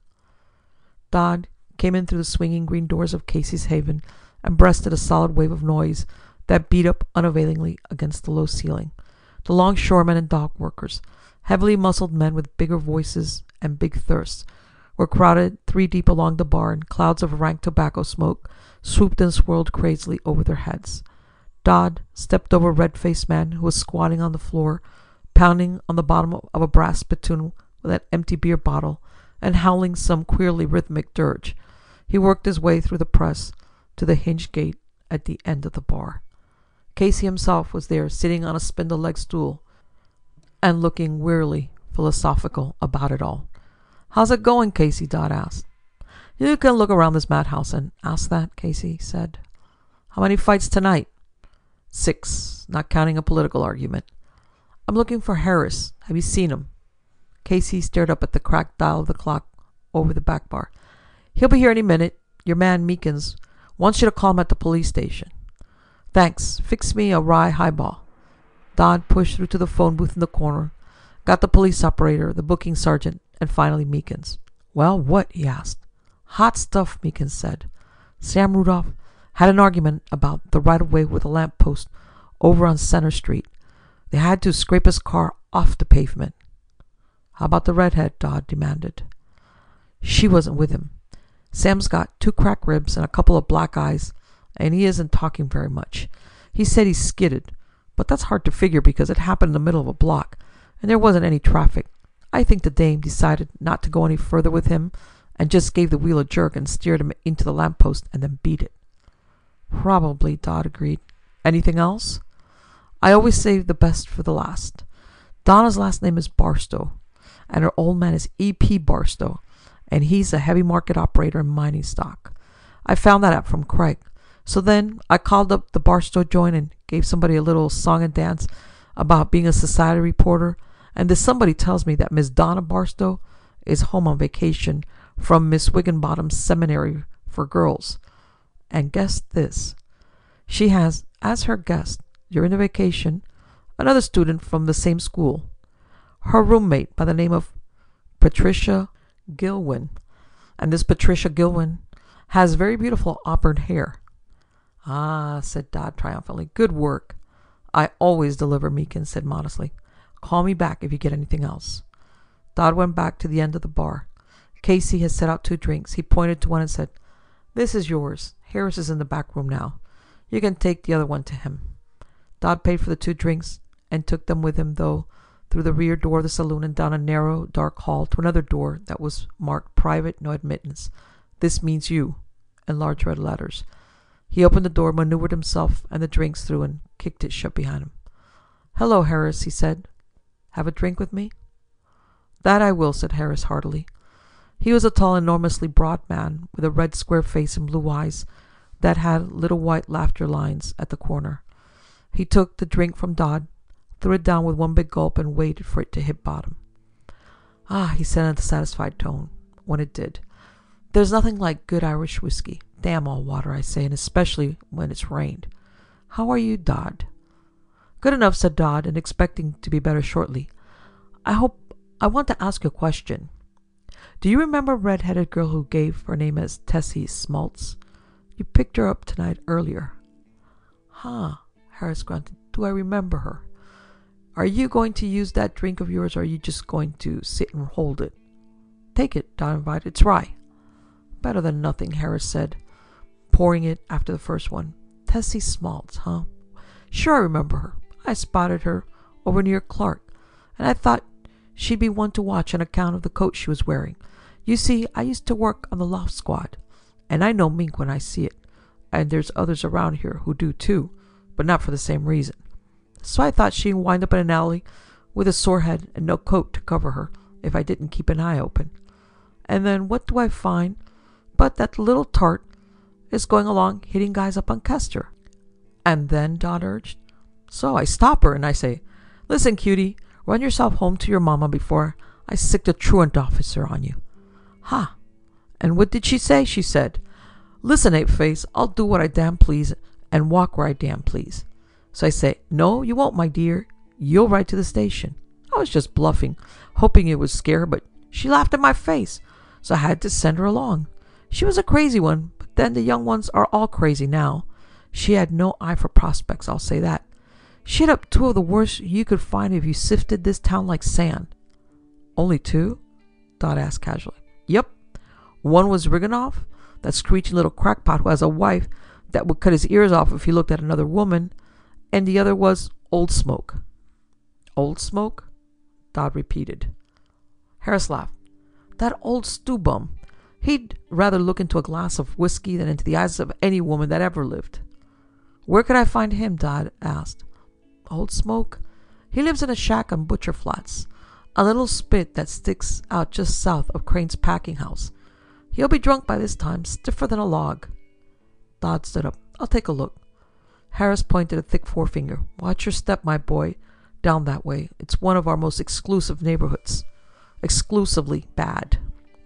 Dodd came in through the swinging green doors of Casey's Haven and breasted a solid wave of noise that beat up unavailingly against the low ceiling. The longshoremen and dock workers, heavily muscled men with bigger voices and big thirsts, were crowded 3 deep along the bar, and clouds of rank tobacco smoke swooped and swirled crazily over their heads. Dodd stepped over a red-faced man who was squatting on the floor, pounding on the bottom of a brass spittoon with an empty beer bottle and howling some queerly rhythmic dirge. He worked his way through the press to the hinged gate at the end of the bar. Casey himself was there, sitting on a spindle-legged stool and looking wearily philosophical about it all. How's it going, Casey? Dodd asked. You can look around this madhouse and ask that, Casey said. How many fights tonight? 6, not counting a political argument. I'm looking for Harris. Have you seen him? Casey stared up at the cracked dial of the clock over the back bar. He'll be here any minute. Your man Meekins wants you to call him at the police station. Thanks. Fix me a rye highball. Dodd pushed through to the phone booth in the corner, got the police operator, the booking sergeant, and finally Meekins. Well, what? He asked. Hot stuff, Meekins said. Sam Rudolph had an argument about the right-of-way with a lamppost over on Center Street. They had to scrape his car off the pavement. How about the redhead? Dodd demanded. She wasn't with him. Sam's got 2 cracked ribs and a couple of black eyes, and he isn't talking very much. He said he skidded, but that's hard to figure because it happened in the middle of a block, and there wasn't any traffic. I think the dame decided not to go any further with him and just gave the wheel a jerk and steered him into the lamppost and then beat it. Probably, Dodd agreed. Anything else? I always save the best for the last. Donna's last name is Barstow, and her old man is E.P. Barstow, and he's a heavy market operator in mining stock. I found that out from Craig. So then I called up the Barstow joint and gave somebody a little song and dance about being a society reporter, and this somebody tells me that Miss Donna Barstow is home on vacation from Miss Wigginbottom's seminary for girls. And guess this. She has, as her guest, during the vacation, another student from the same school, her roommate by the name of Patricia Gilwin. And this Patricia Gilwin has very beautiful auburn hair. Ah, said Dodd triumphantly. Good work. I always deliver, Meekins said modestly. Call me back if you get anything else. Dodd went back to the end of the bar. Casey had set out 2 drinks. He pointed to one and said, This is yours. Harris is in the back room now. You can take the other one to him. Dodd paid for the 2 drinks and took them with him, though, through the rear door of the saloon and down a narrow, dark hall to another door that was marked Private, No Admittance. This means you, in large red letters. He opened the door, maneuvered himself and the drinks through, and kicked it shut behind him. Hello, Harris, he said. Have a drink with me? That I will, said Harris heartily. He was a tall, enormously broad man with a red square face and blue eyes that had little white laughter lines at the corner. He took the drink from Dodd, threw it down with one big gulp, and waited for it to hit bottom. Ah, he said in a satisfied tone, when it did. There's nothing like good Irish whiskey. Damn all water, I say, and especially when it's rained. How are you, Dodd? Good enough, said Dodd, and expecting to be better shortly. I want to ask you a question. Do you remember a red-headed girl who gave her name as Tessie Smaltz? You picked her up tonight earlier. Huh, Harris grunted. Do I remember her? Are you going to use that drink of yours, or are you just going to sit and hold it? Take it, Dodd invited. It's rye. Better than nothing, Harris said, pouring it after the first one. Tessie Smaltz, huh? Sure, I remember her. I spotted her over near Clark, and I thought she'd be one to watch on account of the coat she was wearing. You see, I used to work on the loft squad, and I know mink when I see it, and there's others around here who do too, but not for the same reason. So I thought she'd wind up in an alley with a sore head and no coat to cover her if I didn't keep an eye open. And then what do I find but that little tart is going along hitting guys up on Kester. And then, Dodd urged. So I stop her and I say, Listen, cutie, run yourself home to your mama before I sick the truant officer on you. Ha! And what did she say? She said, Listen, ape-face, I'll do what I damn please and walk where I damn please. So I say, No, you won't, my dear. You'll ride to the station. I was just bluffing, hoping it would scare her, but she laughed in my face, so I had to send her along. She was a crazy one, but then the young ones are all crazy now. She had no eye for prospects, I'll say that. She hit up 2 of the worst you could find if you sifted this town like sand. Only 2? Dodd asked casually. Yep. One was Riganoff, that screeching little crackpot who has a wife that would cut his ears off if he looked at another woman, and the other was Old Smoke. Old Smoke? Dodd repeated. Harris laughed. That old stew bum. He'd rather look into a glass of whiskey than into the eyes of any woman that ever lived. Where could I find him? Dodd asked. Old Smoke? He lives in a shack on Butcher Flats, a little spit that sticks out just south of Crane's packing house. He'll be drunk by this time, stiffer than a log. Dodd stood up. I'll take a look. Harris pointed a thick forefinger. Watch your step, my boy. Down that way. It's one of our most exclusive neighborhoods. Exclusively bad.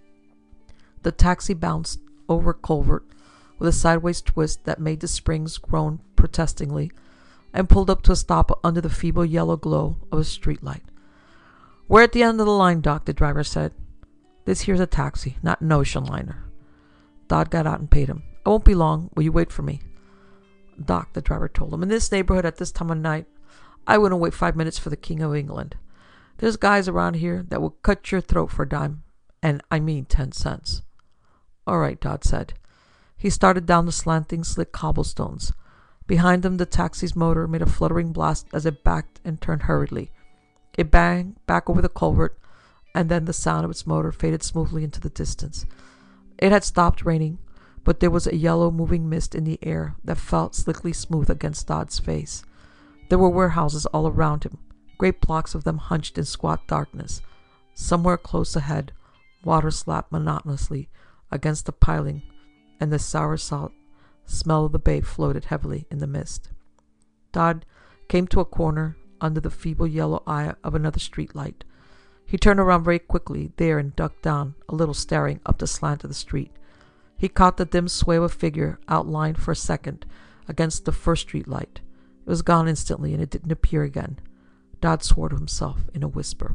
The taxi bounced over a culvert with a sideways twist that made the springs groan protestingly, and pulled up to a stop under the feeble yellow glow of a streetlight. We're at the end of the line, Doc, the driver said. This here's a taxi, not an ocean liner. Dodd got out and paid him. I won't be long. Will you wait for me? Doc, the driver told him, in this neighborhood at this time of night, I wouldn't wait 5 minutes for the King of England. There's guys around here that will cut your throat for a dime, and I mean 10 cents. All right, Dodd said. He started down the slanting, slick cobblestones. Behind him, the taxi's motor made a fluttering blast as it backed and turned hurriedly. It banged back over the culvert, and then the sound of its motor faded smoothly into the distance. It had stopped raining, but there was a yellow moving mist in the air that felt slickly smooth against Dodd's face. There were warehouses all around him, great blocks of them hunched in squat darkness. Somewhere close ahead, water slapped monotonously against the piling, and the sour salt smell of the bay floated heavily in the mist. Dodd came to a corner under the feeble yellow eye of another street light. He turned around very quickly there and ducked down, a little staring up the slant of the street. He caught the dim sway of a figure outlined for a second against the first street light. It was gone instantly, and it didn't appear again. Dodd swore to himself in a whisper.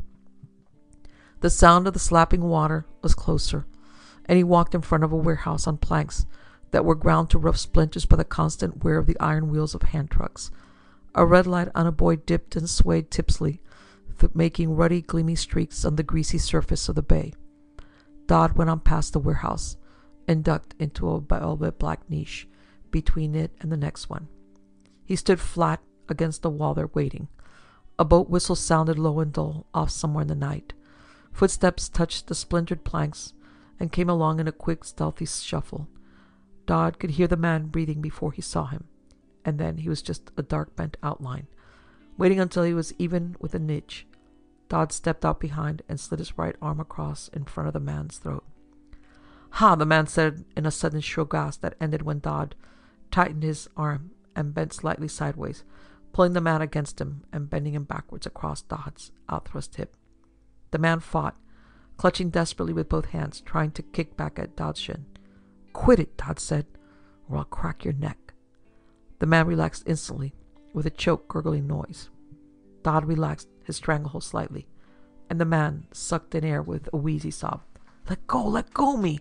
The sound of the slapping water was closer, and he walked in front of a warehouse on planks that were ground to rough splinters by the constant wear of the iron wheels of hand trucks. A red light on a buoy dipped and swayed tipsily, making ruddy, gleaming streaks on the greasy surface of the bay. Dodd went on past the warehouse and ducked into a velvet black niche between it and the next one. He stood flat against the wall there waiting. A boat whistle sounded low and dull off somewhere in the night. Footsteps touched the splintered planks and came along in a quick, stealthy shuffle. Dodd could hear the man breathing before he saw him, and then he was just a dark bent outline. Waiting until he was even with a niche, Dodd stepped out behind and slid his right arm across in front of the man's throat. "Ha!" the man said in a sudden shrill gasp that ended when Dodd tightened his arm and bent slightly sideways, pulling the man against him and bending him backwards across Dodd's outthrust hip. The man fought, clutching desperately with both hands, trying to kick back at Dodd's shin. "Quit it," Dodd said, "or I'll crack your neck." The man relaxed instantly, with a choked, gurgling noise. Dodd relaxed his stranglehold slightly, and the man sucked in air with a wheezy sob. Let go me!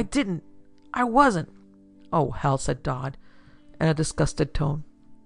I wasn't." "Oh, hell," said Dodd, in a disgusted tone.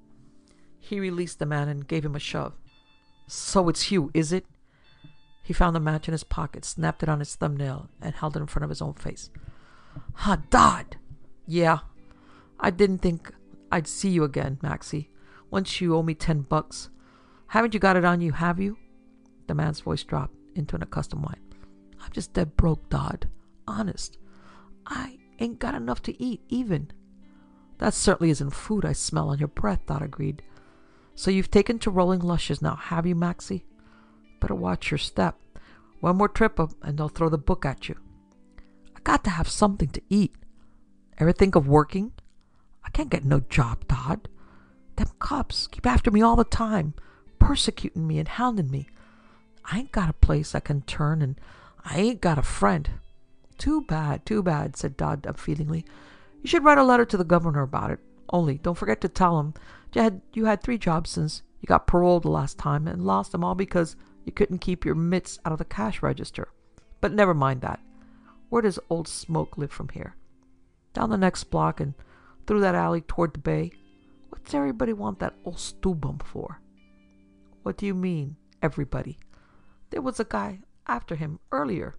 He released the man and gave him a shove. "So it's you, is it?" He found the match in his pocket, snapped it on his thumbnail, and held it in front of his own face. "Ha, Dodd!" "Yeah, I didn't think I'd see you again, Maxie. Once you owe me $10. Haven't you got it on you, have you?" The man's voice dropped into an accustomed whine. "I'm just dead broke, Dodd. Honest. I ain't got enough to eat, even." "That certainly isn't food I smell on your breath," Dodd agreed. "So you've taken to rolling lushes now, have you, Maxie? Better watch your step. One more trip up and they'll throw the book at you." "I got to have something to eat. Ever think of working?" "I can't get no job, Dodd. Them cops keep after me all the time, persecuting me and hounding me. I ain't got a place I can turn, and I ain't got a friend." Too bad," said Dodd unfeelingly. "You should write a letter to the governor about it. Only don't forget to tell him you had 3 jobs since you got paroled the last time and lost them all because you couldn't keep your mitts out of the cash register. But never mind that. Where does Old Smoke live from here?" "Down the next block and through that alley toward the bay." "What's everybody want that old Stubum for?" "What do you mean, everybody?" "There was a guy after him earlier."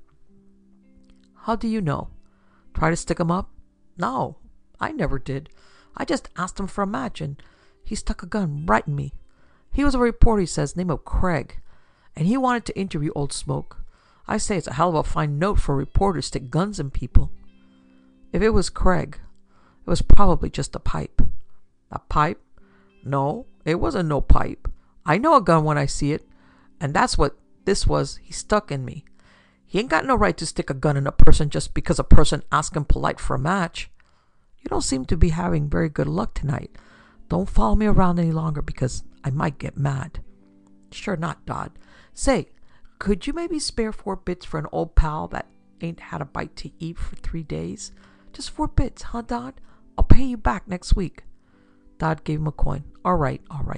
"How do you know? Try to stick him up?" "No, I never did. I just asked him for a match, and he stuck a gun right in me. He was a reporter, he says, named Craig, and he wanted to interview Old Smoke. I say it's a hell of a fine note for a reporter to stick guns in people." "If it was Craig, it was probably just a pipe." "A pipe? No, it wasn't no pipe. I know a gun when I see it, and that's what this was he stuck in me. He ain't got no right to stick a gun in a person just because a person asked him polite for a match." "You don't seem to be having very good luck tonight. Don't follow me around any longer because I might get mad." "Sure not, Dodd. Say, could you maybe spare 4 bits for an old pal that ain't had a bite to eat for 3 days? Just 4 bits, huh, Dodd? I'll pay you back next week." Dodd gave him a coin. All right.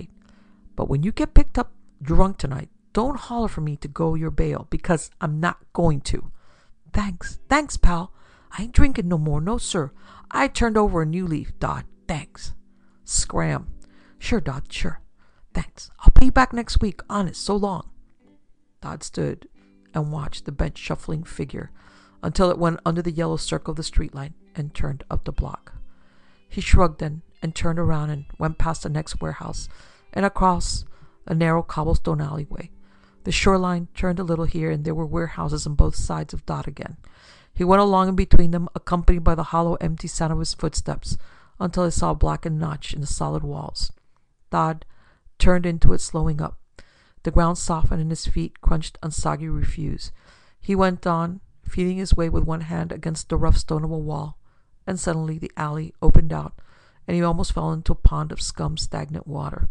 But when you get picked up drunk tonight, don't holler for me to go your bail, because I'm not going to." Thanks, pal. I ain't drinking no more, no sir. I turned over a new leaf, Dodd. Thanks. Scram. Sure, Dodd, sure. Thanks. I'll pay you back next week, honest, so long. Dodd stood and watched the bent shuffling figure until it went under the yellow circle of the streetlight and turned up the block. He shrugged then and turned around and went past the next warehouse and across a narrow cobblestone alleyway. The shoreline turned a little here, and there were warehouses on both sides of Dodd again. He went along in between them, accompanied by the hollow, empty sound of his footsteps, until he saw a blackened notch in the solid walls. Dodd turned into it, slowing up. The ground softened, and his feet crunched on soggy refuse. He went on, feeling his way with one hand against the rough stone of a wall, and suddenly the alley opened out, and he almost fell into a pond of scum, stagnant water.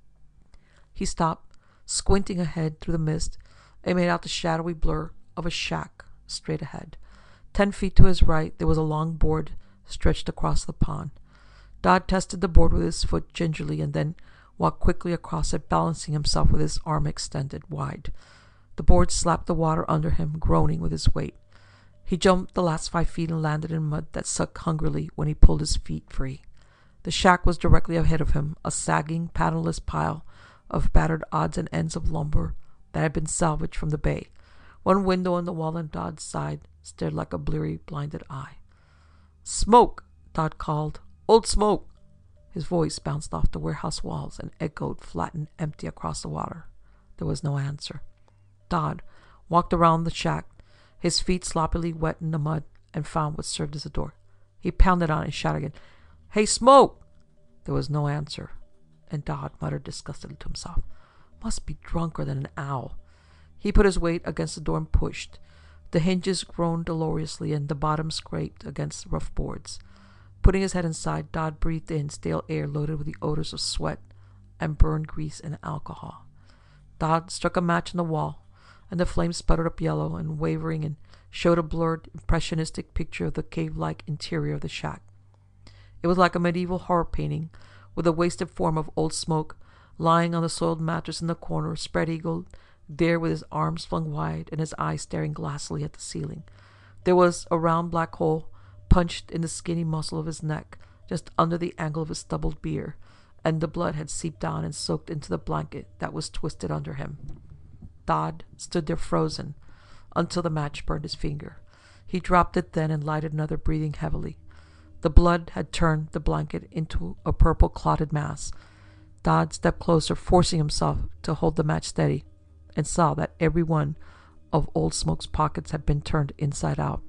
He stopped, squinting ahead through the mist, and made out the shadowy blur of a shack straight ahead. 10 feet to his right, there was a long board stretched across the pond. Dodd tested the board with his foot gingerly and then walked quickly across it, balancing himself with his arm extended wide. The board slapped the water under him, groaning with his weight. He jumped the last 5 feet and landed in mud that sucked hungrily when he pulled his feet free. The shack was directly ahead of him, a sagging, patternless pile of battered odds and ends of lumber that had been salvaged from the bay. One window on the wall on Dodd's side stared like a bleary, blinded eye. "Smoke!" Dodd called. "Old Smoke!" His voice bounced off the warehouse walls and echoed flat and empty across the water. There was no answer. Dodd walked around the shack, his feet sloppily wet in the mud, and found what served as a door. He pounded on it and shouted again, "Hey, Smoke!" There was no answer, and Dodd muttered disgustedly to himself, "Must be drunker than an owl." He put his weight against the door and pushed. The hinges groaned dolorously, and the bottom scraped against rough boards. Putting his head inside, Dodd breathed in stale air loaded with the odors of sweat and burned grease and alcohol. Dodd struck a match on the wall, and the flame sputtered up yellow and wavering and showed a blurred, impressionistic picture of the cave-like interior of the shack. It was like a medieval horror painting, with the wasted form of Old Smoke lying on the soiled mattress in the corner, spread-eagled there with his arms flung wide and his eyes staring glassily at the ceiling. There was a round black hole punched in the skinny muscle of his neck, just under the angle of his stubbled beard, and the blood had seeped down and soaked into the blanket that was twisted under him. Dodd stood there frozen until the match burned his finger. He dropped it then and lighted another, breathing heavily. The blood had turned the blanket into a purple clotted mass. Dodd stepped closer, forcing himself to hold the match steady, and saw that every one of Old Smoke's pockets had been turned inside out.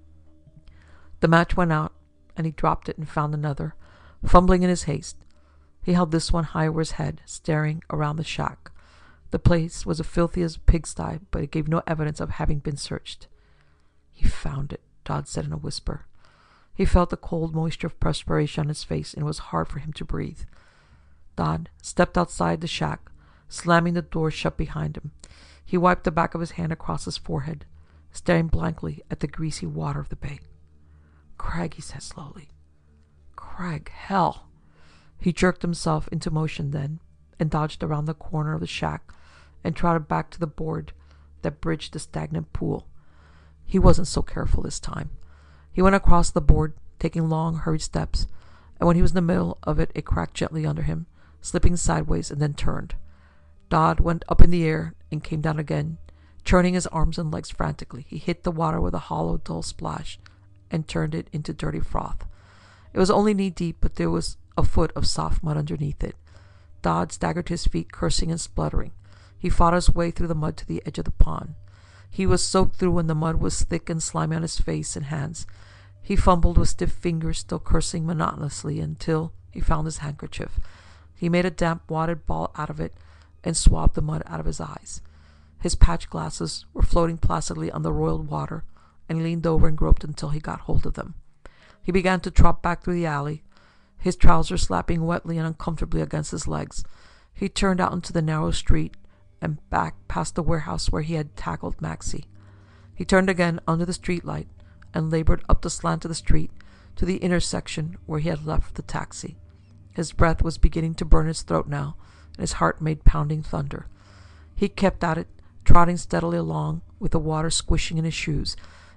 The match went out, and he dropped it and found another, fumbling in his haste. He held this one high over his head, staring around the shack. The place was as filthy as a pigsty, but it gave no evidence of having been searched. "He found it," Dodd said in a whisper. He felt the cold moisture of perspiration on his face, and it was hard for him to breathe. Dodd stepped outside the shack, slamming the door shut behind him. He wiped the back of his hand across his forehead, staring blankly at the greasy water of the bay. "Craig," he said slowly. "Craig, hell!" He jerked himself into motion then, and dodged around the corner of the shack, and trotted back to the board that bridged the stagnant pool. He wasn't so careful this time. He went across the board, taking long, hurried steps, and when he was in the middle of it cracked gently under him, slipping sideways, and then turned. Dodd went up in the air and came down again, churning his arms and legs frantically. He hit the water with a hollow, dull splash and turned it into dirty froth. It was only knee-deep, but there was a foot of soft mud underneath it. Dodd staggered to his feet, cursing and spluttering. He fought his way through the mud to the edge of the pond. He was soaked through, and the mud was thick and slimy on his face and hands. He fumbled with stiff fingers, still cursing monotonously, until he found his handkerchief. He made a damp, wadded ball out of it and swabbed the mud out of his eyes. His patch glasses were floating placidly on the roiled water, and he leaned over and groped until he got hold of them. He began to trot back through the alley, his trousers slapping wetly and uncomfortably against his legs. He turned out into the narrow street and back past the warehouse where he had tackled Maxie. He turned again under the streetlight and labored up the slant of the street to the intersection where he had left the taxi. His breath was beginning to burn his throat now, and his heart made pounding thunder. He kept at it, trotting steadily along, with the water squishing in his shoes.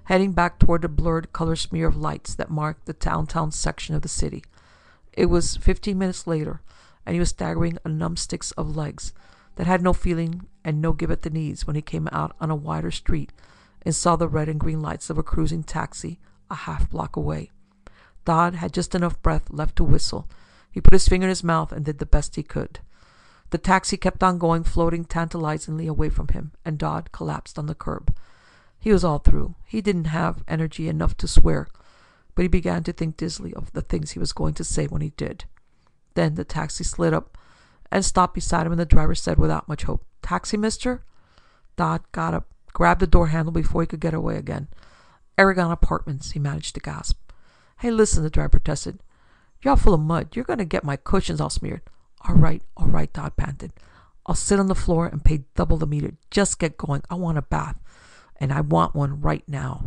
heading back toward the blurred color smear of lights that marked the downtown section of the city. It was 15 minutes later, and he was staggering on numbsticks of legs that had no feeling and no give at the knees when he came out on a wider street and saw the red and green lights of a cruising taxi a half block away. Dodd had just enough breath left to whistle. He put his finger in his mouth and did the best he could. The taxi kept on going, floating tantalizingly away from him, and Dodd collapsed on the curb. He was all through. He didn't have energy enough to swear, but he began to think dizzily of the things he was going to say when he did. Then the taxi slid up and stopped beside him, and the driver said without much hope, "Taxi, mister?" Dodd got up, grabbed the door handle before he could get away again. "Aragon Apartments," he managed to gasp. "Hey, listen," the driver protested. "You're all full of mud. You're going to get my cushions all smeared." All right, Dodd panted. "I'll sit on the floor and pay double the meter. Just get going. I want a bath, and I want one right now."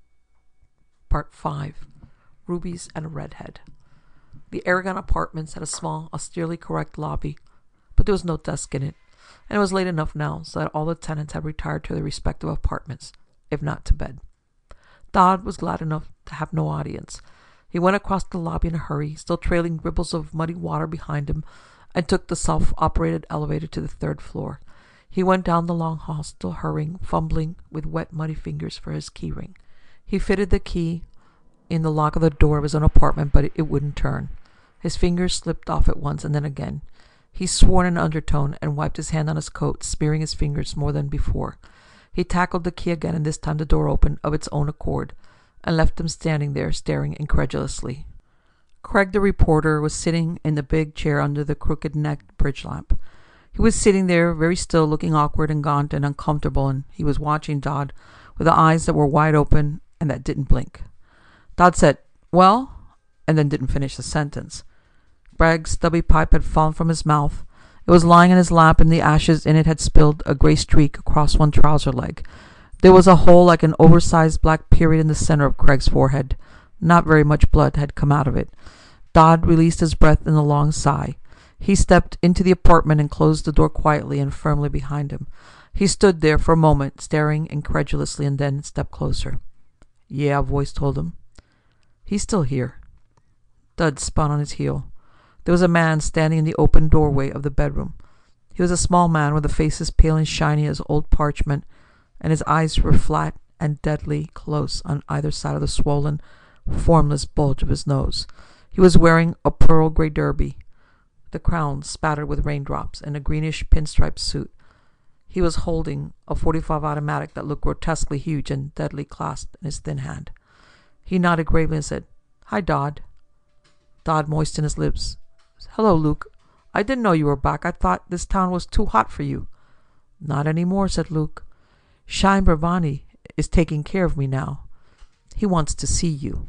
Part 5. Rubies and a Redhead. The Aragon Apartments had a small, austerely correct lobby, but there was no desk in it, and it was late enough now so that all the tenants had retired to their respective apartments, if not to bed. Dodd was glad enough to have no audience. He went across the lobby in a hurry, still trailing ripples of muddy water behind him, and took the self-operated elevator to the 3rd floor. He went down the long hall, still hurrying, fumbling with wet, muddy fingers for his key ring. He fitted the key in the lock of the door of his own apartment, but it wouldn't turn. His fingers slipped off at once and then again. He swore in an undertone and wiped his hand on his coat, smearing his fingers more than before. He tackled the key again, and this time the door opened of its own accord, and left him standing there, staring incredulously. Craig the reporter was sitting in the big chair under the crooked-necked bridge lamp. He was sitting there, very still, looking awkward and gaunt and uncomfortable, and he was watching Dodd with the eyes that were wide open and that didn't blink. Dodd said, "Well," and then didn't finish the sentence. Craig's stubby pipe had fallen from his mouth. It was lying in his lap, and the ashes in it had spilled a gray streak across one trouser leg. There was a hole like an oversized black period in the center of Craig's forehead. Not very much blood had come out of it. Dodd released his breath in a long sigh. He stepped into the apartment and closed the door quietly and firmly behind him. He stood there for a moment, staring incredulously, and then stepped closer. "Yeah," a voice told him. "He's still here." Dodd spun on his heel. There was a man standing in the open doorway of the bedroom. He was a small man with a face as pale and shiny as old parchment, and his eyes were flat and deadly close on either side of the swollen, formless bulge of his nose. He was wearing a pearl gray derby, the crown spattered with raindrops, and a greenish pinstripe suit. He was holding a .45 automatic that looked grotesquely huge and deadly clasped in his thin hand. He nodded gravely and said, "Hi, Dodd." Dodd moistened his lips. "Hello, Luke. I didn't know you were back. I thought this town was too hot for you." "Not any more," said Luke. "Shine Bravani is taking care of me now. He wants to see you."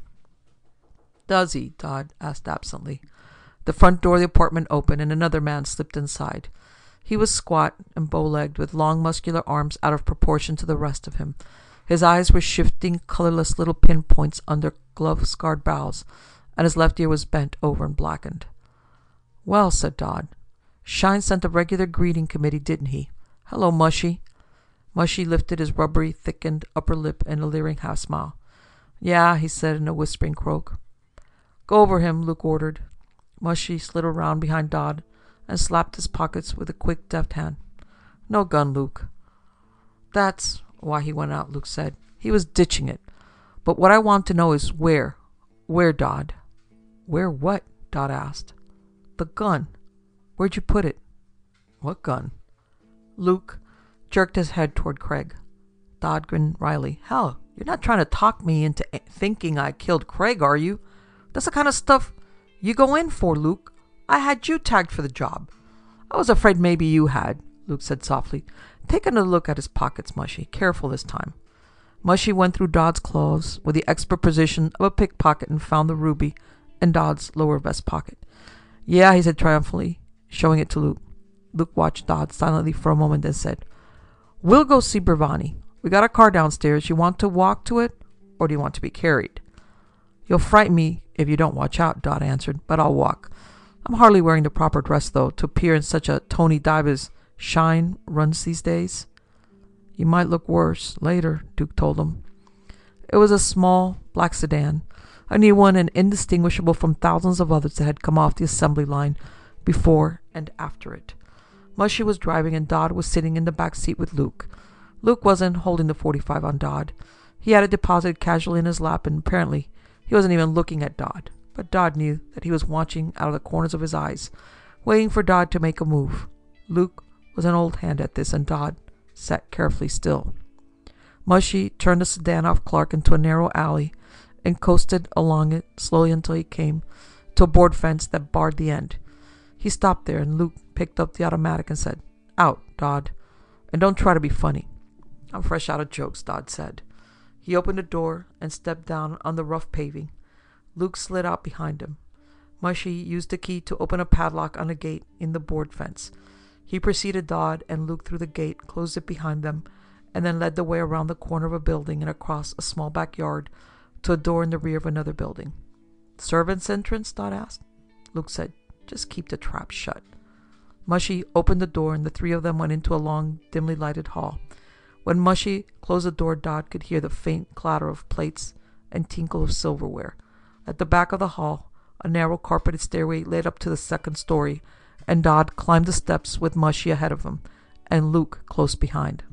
"Does he?" Dodd asked absently. The front door of the apartment opened, and another man slipped inside. He was squat and bow-legged, with long muscular arms out of proportion to the rest of him. His eyes were shifting, colorless little pinpoints under glove-scarred brows, and his left ear was bent over and blackened. "Well," said Dodd, "Shine sent a regular greeting committee, didn't he? Hello, Mushy." Mushy lifted his rubbery, thickened upper lip in a leering half-smile. "Yeah," he said in a whispering croak. "Go over him," Luke ordered. Mushy slid around behind Dodd and slapped his pockets with a quick, deft hand. "No gun, Luke." "That's why he went out," Luke said. "He was ditching it. But what I want to know is where. Where, Dodd?" "Where what?" Dodd asked. "The gun. Where'd you put it?" "What gun?" Luke jerked his head toward Craig. Dodd grinned wryly. "Hell, you're not trying to talk me into thinking I killed Craig, are you? That's the kind of stuff you go in for, Luke. I had you tagged for the job." "I was afraid maybe you had," Luke said softly. "Take another look at his pockets, Mushy. Careful this time." Mushy went through Dodd's clothes with the expert precision of a pickpocket and found the ruby in Dodd's lower vest pocket. "Yeah," he said triumphantly, showing it to Luke. Luke watched Dodd silently for a moment, then said, "We'll go see Bravani. We got a car downstairs. You want to walk to it, or do you want to be carried?" "You'll frighten me if you don't watch out," Dodd answered, "but I'll walk. I'm hardly wearing the proper dress, though, to appear in such a Tony dive as Shine runs these days." "You might look worse later," Duke told him. It was a small black sedan, a new one and indistinguishable from thousands of others that had come off the assembly line before and after it. Mushy was driving and Dodd was sitting in the back seat with Luke. Luke wasn't holding the .45 on Dodd. He had it deposited casually in his lap, and apparently he wasn't even looking at Dodd. But Dodd knew that he was watching out of the corners of his eyes, waiting for Dodd to make a move. Luke was an old hand at this, and Dodd sat carefully still. Mushy turned the sedan off Clark into a narrow alley and coasted along it slowly until he came to a board fence that barred the end. He stopped there, and Luke picked up the automatic and said, "Out, Dodd, and don't try to be funny." "I'm fresh out of jokes," Dodd said. He opened the door and stepped down on the rough paving. Luke slid out behind him. Mushy used the key to open a padlock on a gate in the board fence. He preceded Dodd and Luke through the gate, closed it behind them, and then led the way around the corner of a building and across a small backyard to a door in the rear of another building. "Servants' entrance?" Dodd asked. Luke said, "Just keep the trap shut." Mushy opened the door, and the three of them went into a long, dimly lighted hall. When Mushy closed the door, Dodd could hear the faint clatter of plates and tinkle of silverware. At the back of the hall, a narrow carpeted stairway led up to the second story, and Dodd climbed the steps with Mushy ahead of him, and Luke close behind.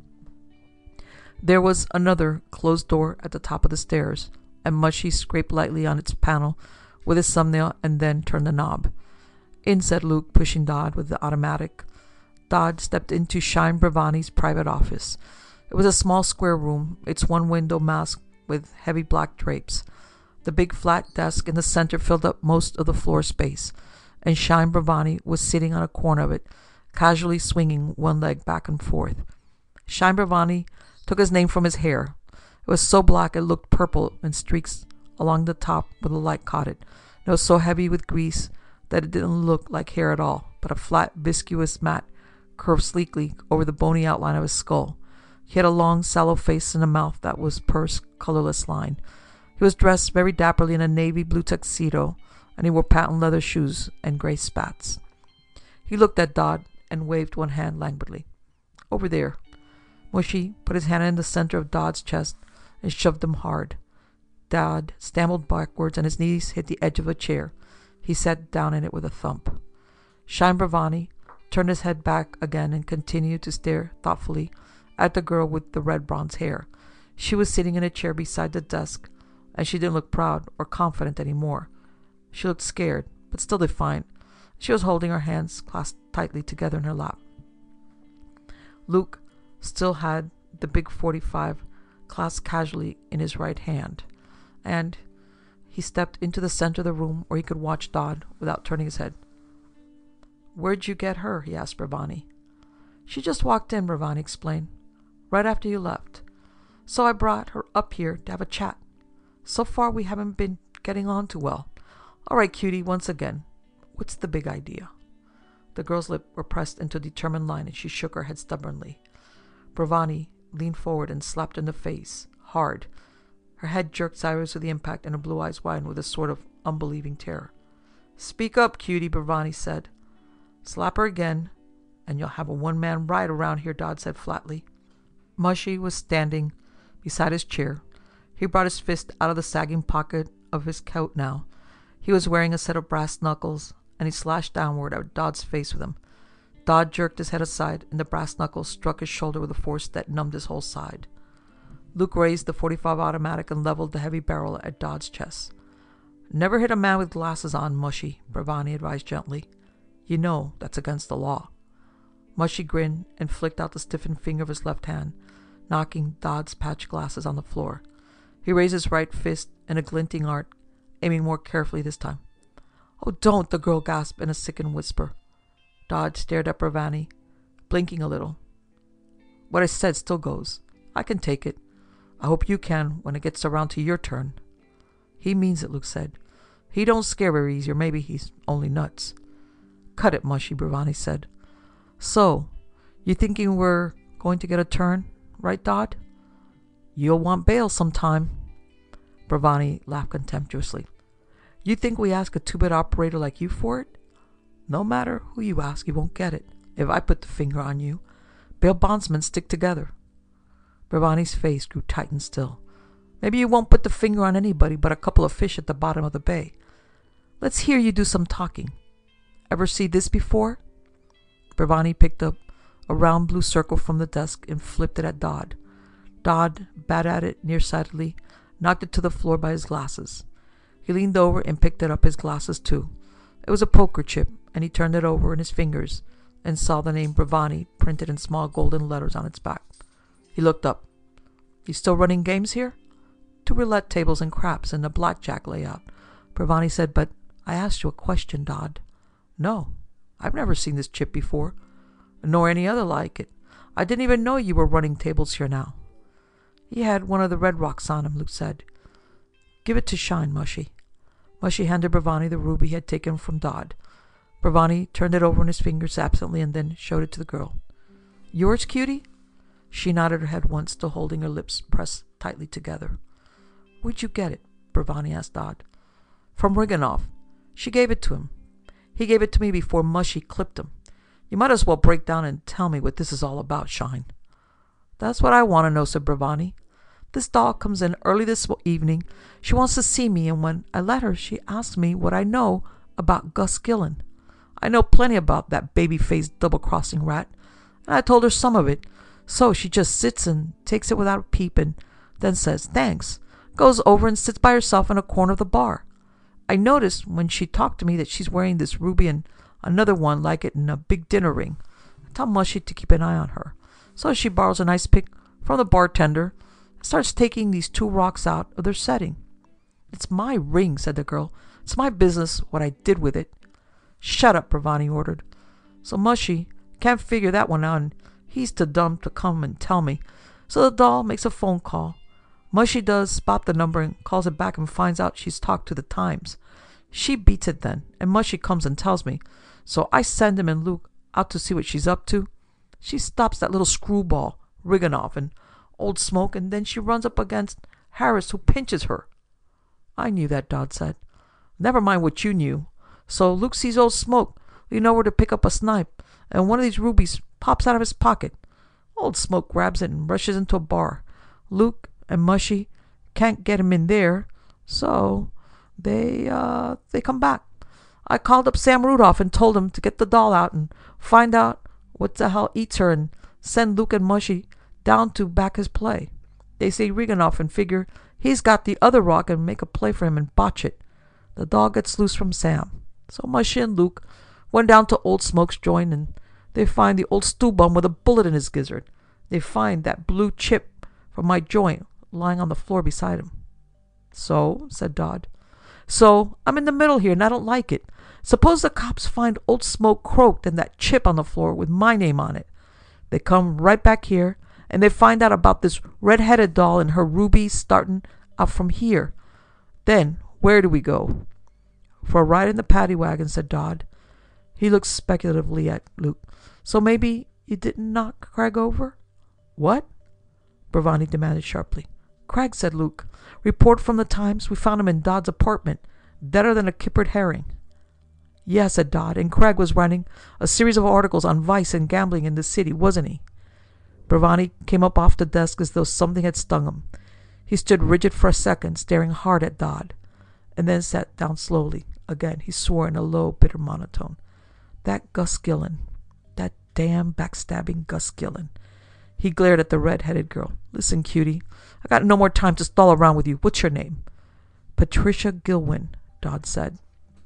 There was another closed door at the top of the stairs, and Mushy scraped lightly on its panel with his thumbnail and then turned the knob. "In," said Luke, pushing Dodd with the automatic. Dodd stepped into Shine Bravani's private office. It was a small square room, its one window masked with heavy black drapes. The big flat desk in the center filled up most of the floor space, and Shine Bravani was sitting on a corner of it, casually swinging one leg back and forth. Shine Bravani took his name from his hair. It was so black it looked purple in streaks along the top where the light caught it. It was so heavy with grease that it didn't look like hair at all, but a flat, viscous mat curved sleekly over the bony outline of his skull. He had a long, sallow face and a mouth that was pursed, colorless line. He was dressed very dapperly in a navy blue tuxedo, and he wore patent leather shoes and gray spats. He looked at Dodd and waved one hand languidly. "Over there." Mushy put his hand in the center of Dodd's chest and shoved him hard. Dodd stumbled backwards, and his knees hit the edge of a chair. He sat down in it with a thump. Shine Bravani turned his head back again and continued to stare thoughtfully at the girl with the red bronze hair. She was sitting in a chair beside the desk, and she didn't look proud or confident any more. She looked scared, but still defiant. She was holding her hands clasped tightly together in her lap. Luke still had the big .45 clasped casually in his right hand, and he stepped into the center of the room where he could watch Dodd without turning his head. "Where'd you get her?" he asked Bravani. "She just walked in," Bravani explained, "right after you left. So I brought her up here to have a chat. So far we haven't been getting on too well. All right, cutie, once again, what's the big idea?" The girl's lips were pressed into a determined line, and she shook her head stubbornly. Bravani leaned forward and slapped her in the face, hard. Her head jerked sideways with the impact, and her blue eyes widened with a sort of unbelieving terror. "Speak up, cutie," Bravani said. "Slap her again, and you'll have a one-man riot around here," Dodd said flatly. Mushy was standing beside his chair. He brought his fist out of the sagging pocket of his coat now. He was wearing a set of brass knuckles, and he slashed downward at Dodd's face with them. Dodd jerked his head aside, and the brass knuckles struck his shoulder with a force that numbed his whole side. Luke raised the .45 automatic and leveled the heavy barrel at Dodd's chest. "Never hit a man with glasses on, Mushy," Bravani advised gently. "You know that's against the law." Mushy grinned and flicked out the stiffened finger of his left hand, knocking Dodd's patched glasses on the floor. He raised his right fist in a glinting arc, aiming more carefully this time. "Oh, don't!" the girl gasped in a sickened whisper. Dodd stared at Bravani, blinking a little. "What I said still goes. I can take it. I hope you can when it gets around to your turn." "He means it," Luke said. "He don't scare very easy, or maybe he's only nuts." "Cut it, Mushy," Bravani said. "So, you thinking we're going to get a turn, right, Dodd? You'll want bail sometime." Bravani laughed contemptuously. "You think we ask a two-bit operator like you for it? No matter who you ask, you won't get it. If I put the finger on you, bail bondsmen stick together." Bravani's face grew tight and still. Maybe you won't put the finger on anybody but a couple of fish at the bottom of the bay. Let's hear you do some talking. Ever see this before?" Bravani picked up a round blue circle from the desk and flipped it at Dodd. Dodd batted at it nearsightedly, knocked it to the floor by his glasses. He leaned over and picked it up his glasses too. It was a poker chip, and he turned it over in his fingers and saw the name Bravani printed in small golden letters on its back. He looked up. "You still running games here?" "Two roulette tables and craps and a blackjack layout," Bravani said. "But I asked you a question, Dodd." "No, I've never seen this chip before, nor any other like it. I didn't even know you were running tables here now." "He had one of the red rocks on him," Luke said. "Give it to Shine, Mushy." Mushy handed Bravani the ruby he had taken from Dodd. Bravani turned it over in his fingers absently and then showed it to the girl. "Yours, cutie?" She nodded her head once, still holding her lips pressed tightly together. "Where'd you get it?" Bravani asked Dodd. "From Riganoff. She gave it to him. He gave it to me before Mushy clipped him. You might as well break down and tell me what this is all about, Shine." "That's what I want to know," said Bravani. "This doll comes in early this evening. She wants to see me, and when I let her, she asks me what I know about Gus Gillen. I know plenty about that baby-faced double-crossing rat, and I told her some of it. So she just sits and takes it without a peep and then says, 'Thanks,' goes over and sits by herself in a corner of the bar. I noticed when she talked to me that she's wearing this ruby and another one like it in a big dinner ring. I tell Mushy to keep an eye on her. So she borrows an ice pick from the bartender and starts taking these two rocks out of their setting. 'It's my ring,' said the girl. 'It's my business what I did with it.'" "Shut up," Bravani ordered. "So Mushy can't figure that one out, and he's too dumb to come and tell me. So the doll makes a phone call. Mushy does spot the number and calls it back and finds out she's talked to the Times. She beats it then, and Mushy comes and tells me. So I send him and Luke out to see what she's up to. She stops that little screwball, Riganoff, and Old Smoke, and then she runs up against Harris, who pinches her." "I knew that," Dodd said. "Never mind what you knew. So Luke sees Old Smoke lean over to pick up a snipe, and one of these rubies pops out of his pocket. Old Smoke grabs it and rushes into a bar. Luke and Mushy can't get him in there, so they come back. I called up Sam Rudolph and told him to get the doll out and find out what the hell eats her and send Luke and Mushy down to back his play. They say Riganoff and figure he's got the other rock and make a play for him and botch it. The doll gets loose from Sam. So Mushy and Luke went down to Old Smoke's joint and they find the old stew bum with a bullet in his gizzard. They find that blue chip from my joint lying on the floor beside him." "So?" said Dodd. "So I'm in the middle here and I don't like it. Suppose the cops find Old Smoke croaked and that chip on the floor with my name on it. They come right back here and they find out about this red-headed doll and her rubies starting out from here. Then where do we go?" "For a ride in the paddy wagon," said Dodd. He looked speculatively at Luke. "So maybe you didn't knock Craig over?" "What?" Bravani demanded sharply. "Craig," said Luke. "Report from the Times. We found him in Dodd's apartment, deader than a kippered herring." "Yeah," said Dodd, "and Craig was writing a series of articles on vice and gambling in the city, wasn't he?" Bravani came up off the desk as though something had stung him. He stood rigid for a second, staring hard at Dodd, and then sat down slowly. Again he swore in a low, bitter monotone. "That Gus Gillen. That damn backstabbing Gus Gillen." He glared at the red-headed girl. "Listen, cutie, I got no more time to stall around with you. What's your name?" "Patricia Gilwin," Dodd said.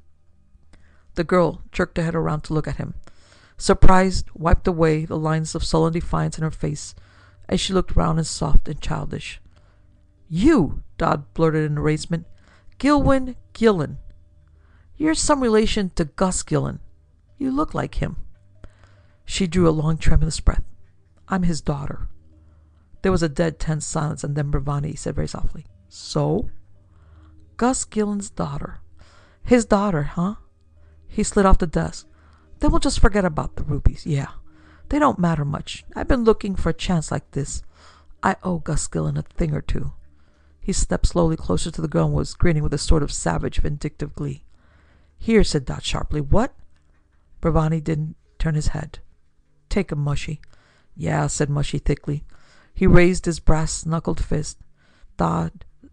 The girl jerked her head around to look at him. Surprised, wiped away the lines of sullen defiance in her face as she looked round and soft and childish. "You!" Dodd blurted in amazement. "Gilwin Gillen. You're some relation to Gus Gillen. You look like him." She drew a long, tremulous breath. "I'm his daughter." There was a dead, tense silence, and then Bravani said very softly, "So?" "Gus Gillen's daughter." "His daughter, huh?" He slid off the desk. "Then we'll just forget about the rubies. Yeah, they don't matter much. I've been looking for a chance like this. I owe Gus Gillen a thing or two." He stepped slowly closer to the girl and was grinning with a sort of savage, vindictive glee. "Here," said Dodd sharply. "What?" Bravani didn't turn his head. "Take him, Mushy." "Yeah," said Mushy thickly. He raised his brass-knuckled fist. Dodd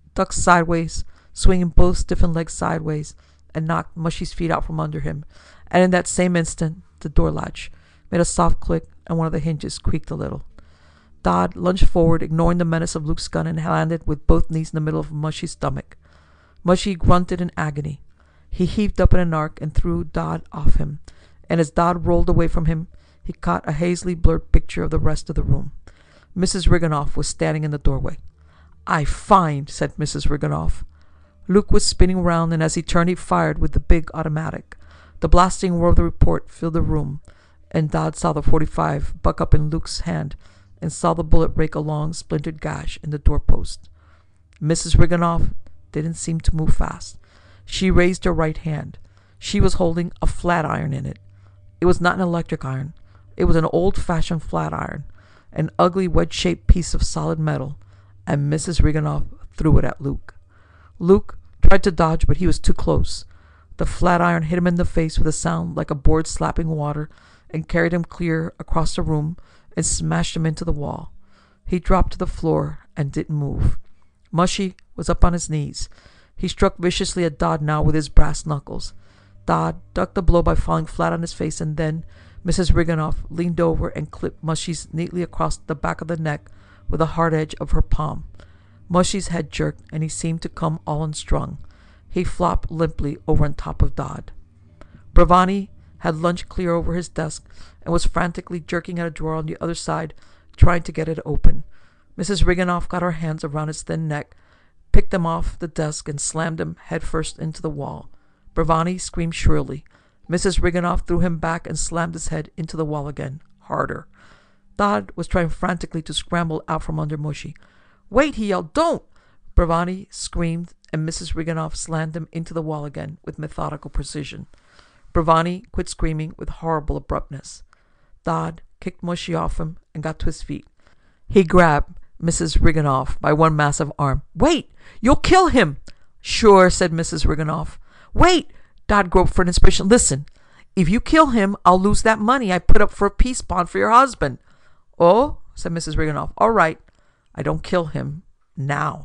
ducked sideways, swinging both stiffened legs sideways, and knocked Mushy's feet out from under him. And in that same instant, the door latch made a soft click and one of the hinges creaked a little. Dodd lunged forward, ignoring the menace of Luke's gun, and landed with both knees in the middle of Mushy's stomach. Mushy grunted in agony. He heaved up in an arc and threw Dodd off him, and as Dodd rolled away from him, he caught a hazily blurred picture of the rest of the room. Mrs. Rigginoff was standing in the doorway. "I find," said Mrs. Rigginoff. Luke was spinning round, and as he turned he fired with the big automatic. The blasting roar of the report filled the room, and Dodd saw the .45 buck up in Luke's hand and saw the bullet rake a long splintered gash in the doorpost. Mrs. Rigginoff didn't seem to move fast. She raised her right hand. She was holding a flat iron in it. It was not an electric iron. It was an old-fashioned flat iron, an ugly wedge-shaped piece of solid metal, and Mrs. Rigginoff threw it at Luke. Luke tried to dodge, but he was too close. The flat iron hit him in the face with a sound like a board slapping water and carried him clear across the room and smashed him into the wall. He dropped to the floor and didn't move. Mushy was up on his knees. He struck viciously at Dodd now with his brass knuckles. Dodd ducked the blow by falling flat on his face, and then Mrs. Rigginoff leaned over and clipped Mushy's neatly across the back of the neck with the hard edge of her palm. Mushy's head jerked, and he seemed to come all unstrung. He flopped limply over on top of Dodd. Bravani had lunged clear over his desk and was frantically jerking at a drawer on the other side, trying to get it open. Mrs. Rigginoff got her hands around his thin neck, picked him off the desk, and slammed him headfirst into the wall. Bravani screamed shrilly. Mrs. Rigginoff threw him back and slammed his head into the wall again, harder. Dodd was trying frantically to scramble out from under Mushy. "Wait!" he yelled. "Don't!" Bravani screamed, and Mrs. Rigginoff slammed him into the wall again with methodical precision. Bravani quit screaming with horrible abruptness. Dodd kicked Mushy off him and got to his feet. He grabbed Mrs. Rigginoff by one massive arm. "Wait! You'll kill him!" "Sure," said Mrs. Rigginoff. "Wait!" Dodd groped for an inspiration. "Listen, if you kill him, I'll lose that money I put up for a peace bond for your husband." "Oh," said Mrs. Rigginoff. "All right. I don't kill him now."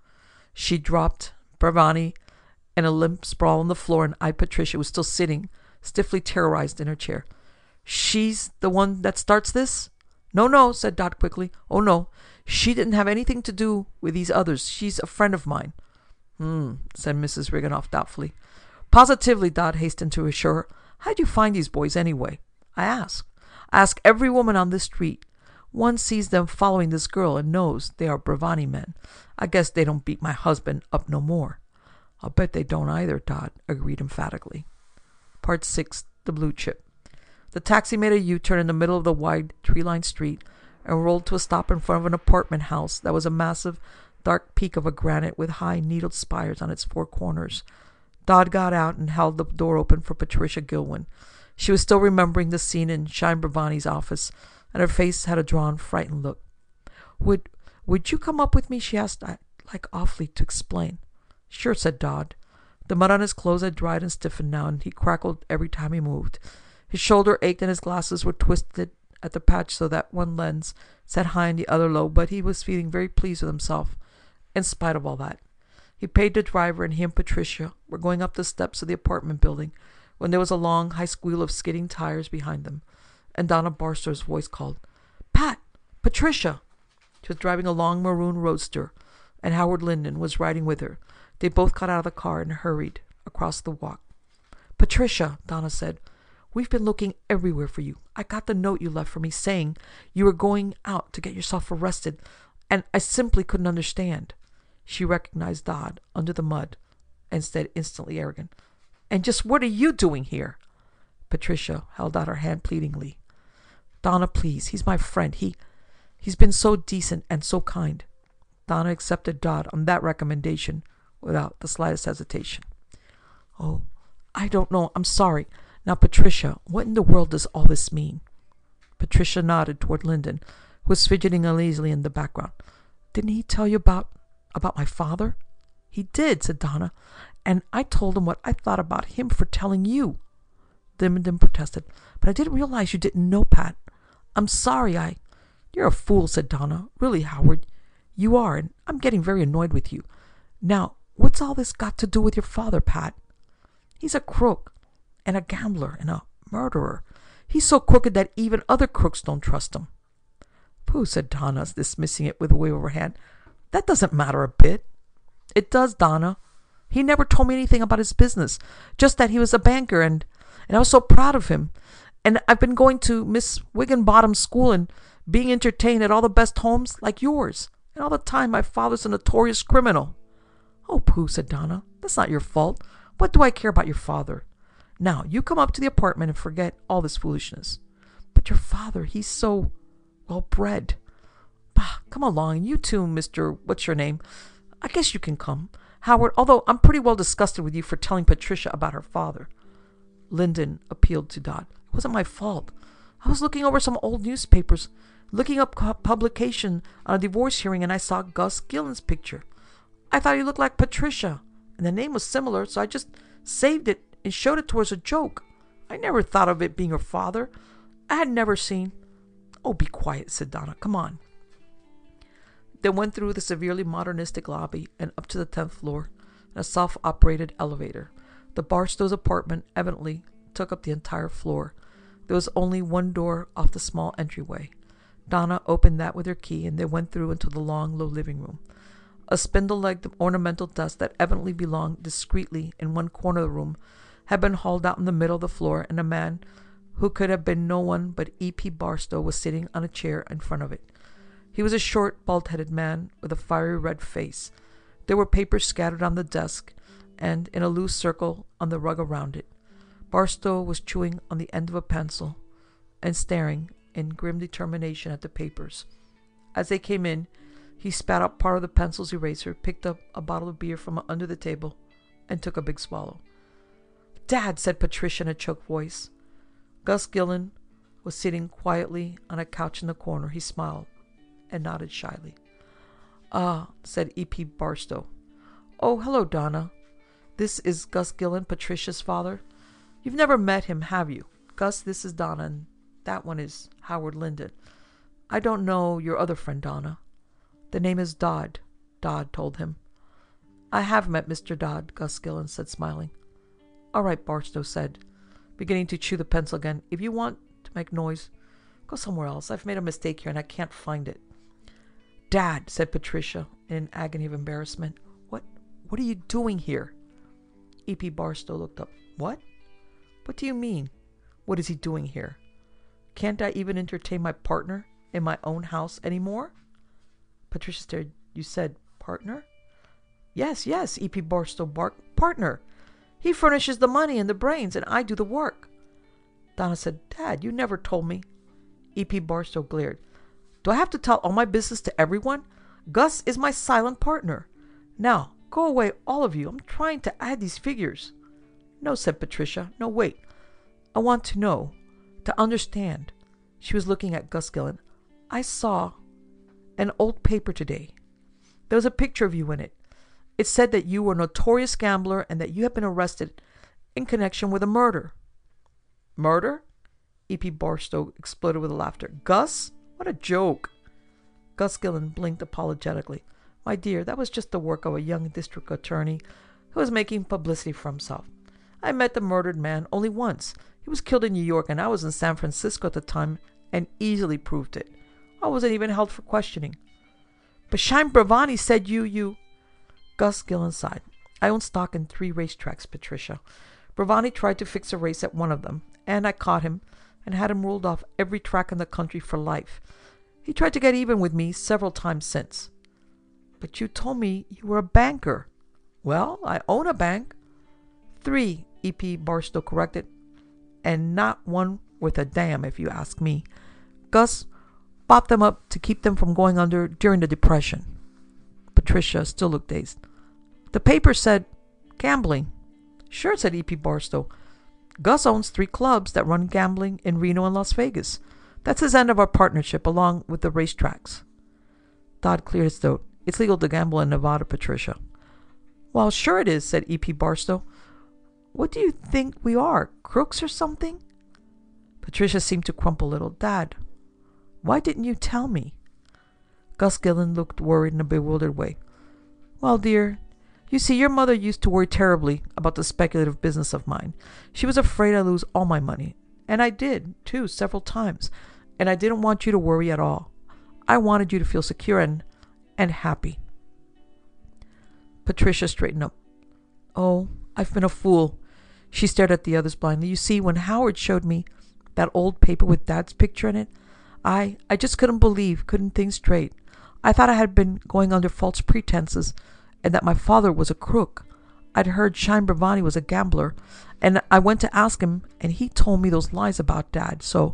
She dropped Bravani in a limp sprawl on the floor and eyed Patricia, who was still sitting, stiffly terrorized in her chair. "She's the one that starts this?" No, said Dodd quickly. "Oh, no. She didn't have anything to do with these others. She's a friend of mine." Said Mrs. Rigginoff doubtfully. "Positively," Dodd hastened to assure her. "How'd you find these boys, anyway?" "I ask every woman on this street. One sees them following this girl and knows they are Bravani men. I guess they don't beat my husband up no more." "I'll bet they don't either," Dodd agreed emphatically. Part 6. The Blue Chip. The taxi made a U-turn in the middle of the wide, tree-lined street and rolled to a stop in front of an apartment house that was a massive, dark peak of a granite with high, needled spires on its four corners. Dodd got out and held the door open for Patricia Gilwin. She was still remembering the scene in Shine Bravani's office, and her face had a drawn, frightened look. Would you come up with me?" she asked. "I'd like awfully to explain." "Sure," said Dodd. The mud on his clothes had dried and stiffened now, and he crackled every time he moved. His shoulder ached and his glasses were twisted at the patch so that one lens sat high and the other low, but he was feeling very pleased with himself, in spite of all that. He paid the driver, and he and Patricia were going up the steps of the apartment building when there was a long, high squeal of skidding tires behind them, and Donna Barstow's voice called, "Pat! Patricia!" She was driving a long maroon roadster, and Howard Linden was riding with her. They both got out of the car and hurried across the walk. "Patricia," Donna said, "we've been looking everywhere for you. I got the note you left for me saying you were going out to get yourself arrested, and I simply couldn't understand." She recognized Dodd under the mud and said instantly arrogant, "And just what are you doing here?" Patricia held out her hand pleadingly. "Donna, please, he's my friend. He's been so decent and so kind." Donna accepted Dodd on that recommendation without the slightest hesitation. "Oh, I don't know. I'm sorry. Now, Patricia, what in the world does all this mean?" Patricia nodded toward Linden, who was fidgeting uneasily in the background. "Didn't he tell you about my father?" "He did," said Donna, "and I told him what I thought about him for telling you." Linden protested. "But I didn't realize you didn't know, Pat. I'm sorry You're a fool," said Donna. "Really, Howard, you are, and I'm getting very annoyed with you. Now, what's all this got to do with your father, Pat? He's a crook, and a gambler, and a murderer. He's so crooked that even other crooks don't trust him. Pooh, said Donna, dismissing it with a wave of her hand. That doesn't matter a bit. It does, Donna. He never told me anything about his business, just that he was a banker, and I was so proud of him. And I've been going to Miss Wigginbottom's school and being entertained at all the best homes like yours. And all the time my father's a notorious criminal. Oh, Pooh, said Donna. That's not your fault. What do I care about your father? Now, you come up to the apartment and forget all this foolishness. But your father, he's so well-bred. Bah, come along, and you too, Mr. What's-your-name. I guess you can come, Howard, although I'm pretty well disgusted with you for telling Patricia about her father. Lyndon appealed to Dot. It wasn't my fault. I was looking over some old newspapers, looking up publication on a divorce hearing, and I saw Gus Gillen's picture. I thought he looked like Patricia, and the name was similar, so I just saved it and showed it to her as a joke. I never thought of it being her father. I had never seen... Oh, be quiet, said Donna. Come on. They went through the severely modernistic lobby and up to the 10th floor in a self-operated elevator. The Barstow's apartment evidently took up the entire floor. There was only one door off the small entryway. Donna opened that with her key, and they went through into the long, low living room. A spindle-legged ornamental desk that evidently belonged discreetly in one corner of the room had been hauled out in the middle of the floor, and a man who could have been no one but E.P. Barstow was sitting on a chair in front of it. He was a short, bald-headed man with a fiery red face. There were papers scattered on the desk and in a loose circle on the rug around it. Barstow was chewing on the end of a pencil and staring in grim determination at the papers. As they came in, he spat out part of the pencil's eraser, picked up a bottle of beer from under the table, and took a big swallow. "Dad," said Patricia in a choked voice. Gus Gillen was sitting quietly on a couch in the corner. He smiled and nodded shyly. "Ah," said E.P. Barstow. "Oh, hello, Donna. This is Gus Gillen, Patricia's father. You've never met him, have you? Gus, this is Donna, and that one is Howard Lyndon. I don't know your other friend, Donna." "The name is Dodd," Dodd told him. "I have met Mr. Dodd," Gus Gillen said, smiling. "All right," Barstow said, beginning to chew the pencil again. "If you want to make noise, go somewhere else. I've made a mistake here, and I can't find it." "Dad," said Patricia in an agony of embarrassment. What are you doing here?" E.P. Barstow looked up. "What? What do you mean? What is he doing here? Can't I even entertain my partner in my own house any more?" Patricia stared. "You said partner?" Yes, E.P. Barstow barked. "Partner. He furnishes the money and the brains, and I do the work." Donna said, "Dad, you never told me." E.P. Barstow glared. "Do I have to tell all my business to everyone? Gus is my silent partner. Now, go away, all of you. I'm trying to add these figures." "No," said Patricia. "No, wait. I want to know, to understand." She was looking at Gus Gillen. "I saw an old paper today. There was a picture of you in it. It said that you were a notorious gambler and that you had been arrested in connection with a murder." "Murder?" E.P. Barstow exploded with laughter. "Gus? What a joke." Gus Gillen blinked apologetically. "My dear, that was just the work of a young district attorney who was making publicity for himself. I met the murdered man only once. He was killed in New York, and I was in San Francisco at the time and easily proved it. I wasn't even held for questioning." "But Shime Bravani said you... Gus Gillen sighed. "I own stock in 3 racetracks, Patricia. Bravani tried to fix a race at one of them, and I caught him and had him ruled off every track in the country for life. He tried to get even with me several times since." "But you told me you were a banker." "Well, I own a bank." 3, E.P. Barstow corrected, "and not one worth a damn, if you ask me. Gus bought them up to keep them from going under during the Depression." Patricia still looked dazed. "The paper said gambling." "Sure," said E.P. Barstow. "Gus owns 3 clubs that run gambling in Reno and Las Vegas. That's his end of our partnership, along with the racetracks." Dodd cleared his throat. "It's legal to gamble in Nevada, Patricia." "Well, sure it is," said E.P. Barstow. "What do you think we are, crooks or something?" Patricia seemed to crumple a little. "Dad, why didn't you tell me?" Gus Gillen looked worried in a bewildered way. "Well, dear, You see, your mother used to worry terribly about the speculative business of mine. She was afraid I'd lose all my money. And I did, too, several times. And I didn't want you to worry at all. I wanted you to feel secure and happy. Patricia straightened up. Oh, I've been a fool. She stared at the others blindly. You see, when Howard showed me that old paper with Dad's picture in it, I just couldn't think straight. I thought I had been going under false pretenses and that my father was a crook. I'd heard Shine Bravani was a gambler, and I went to ask him, and he told me those lies about Dad. So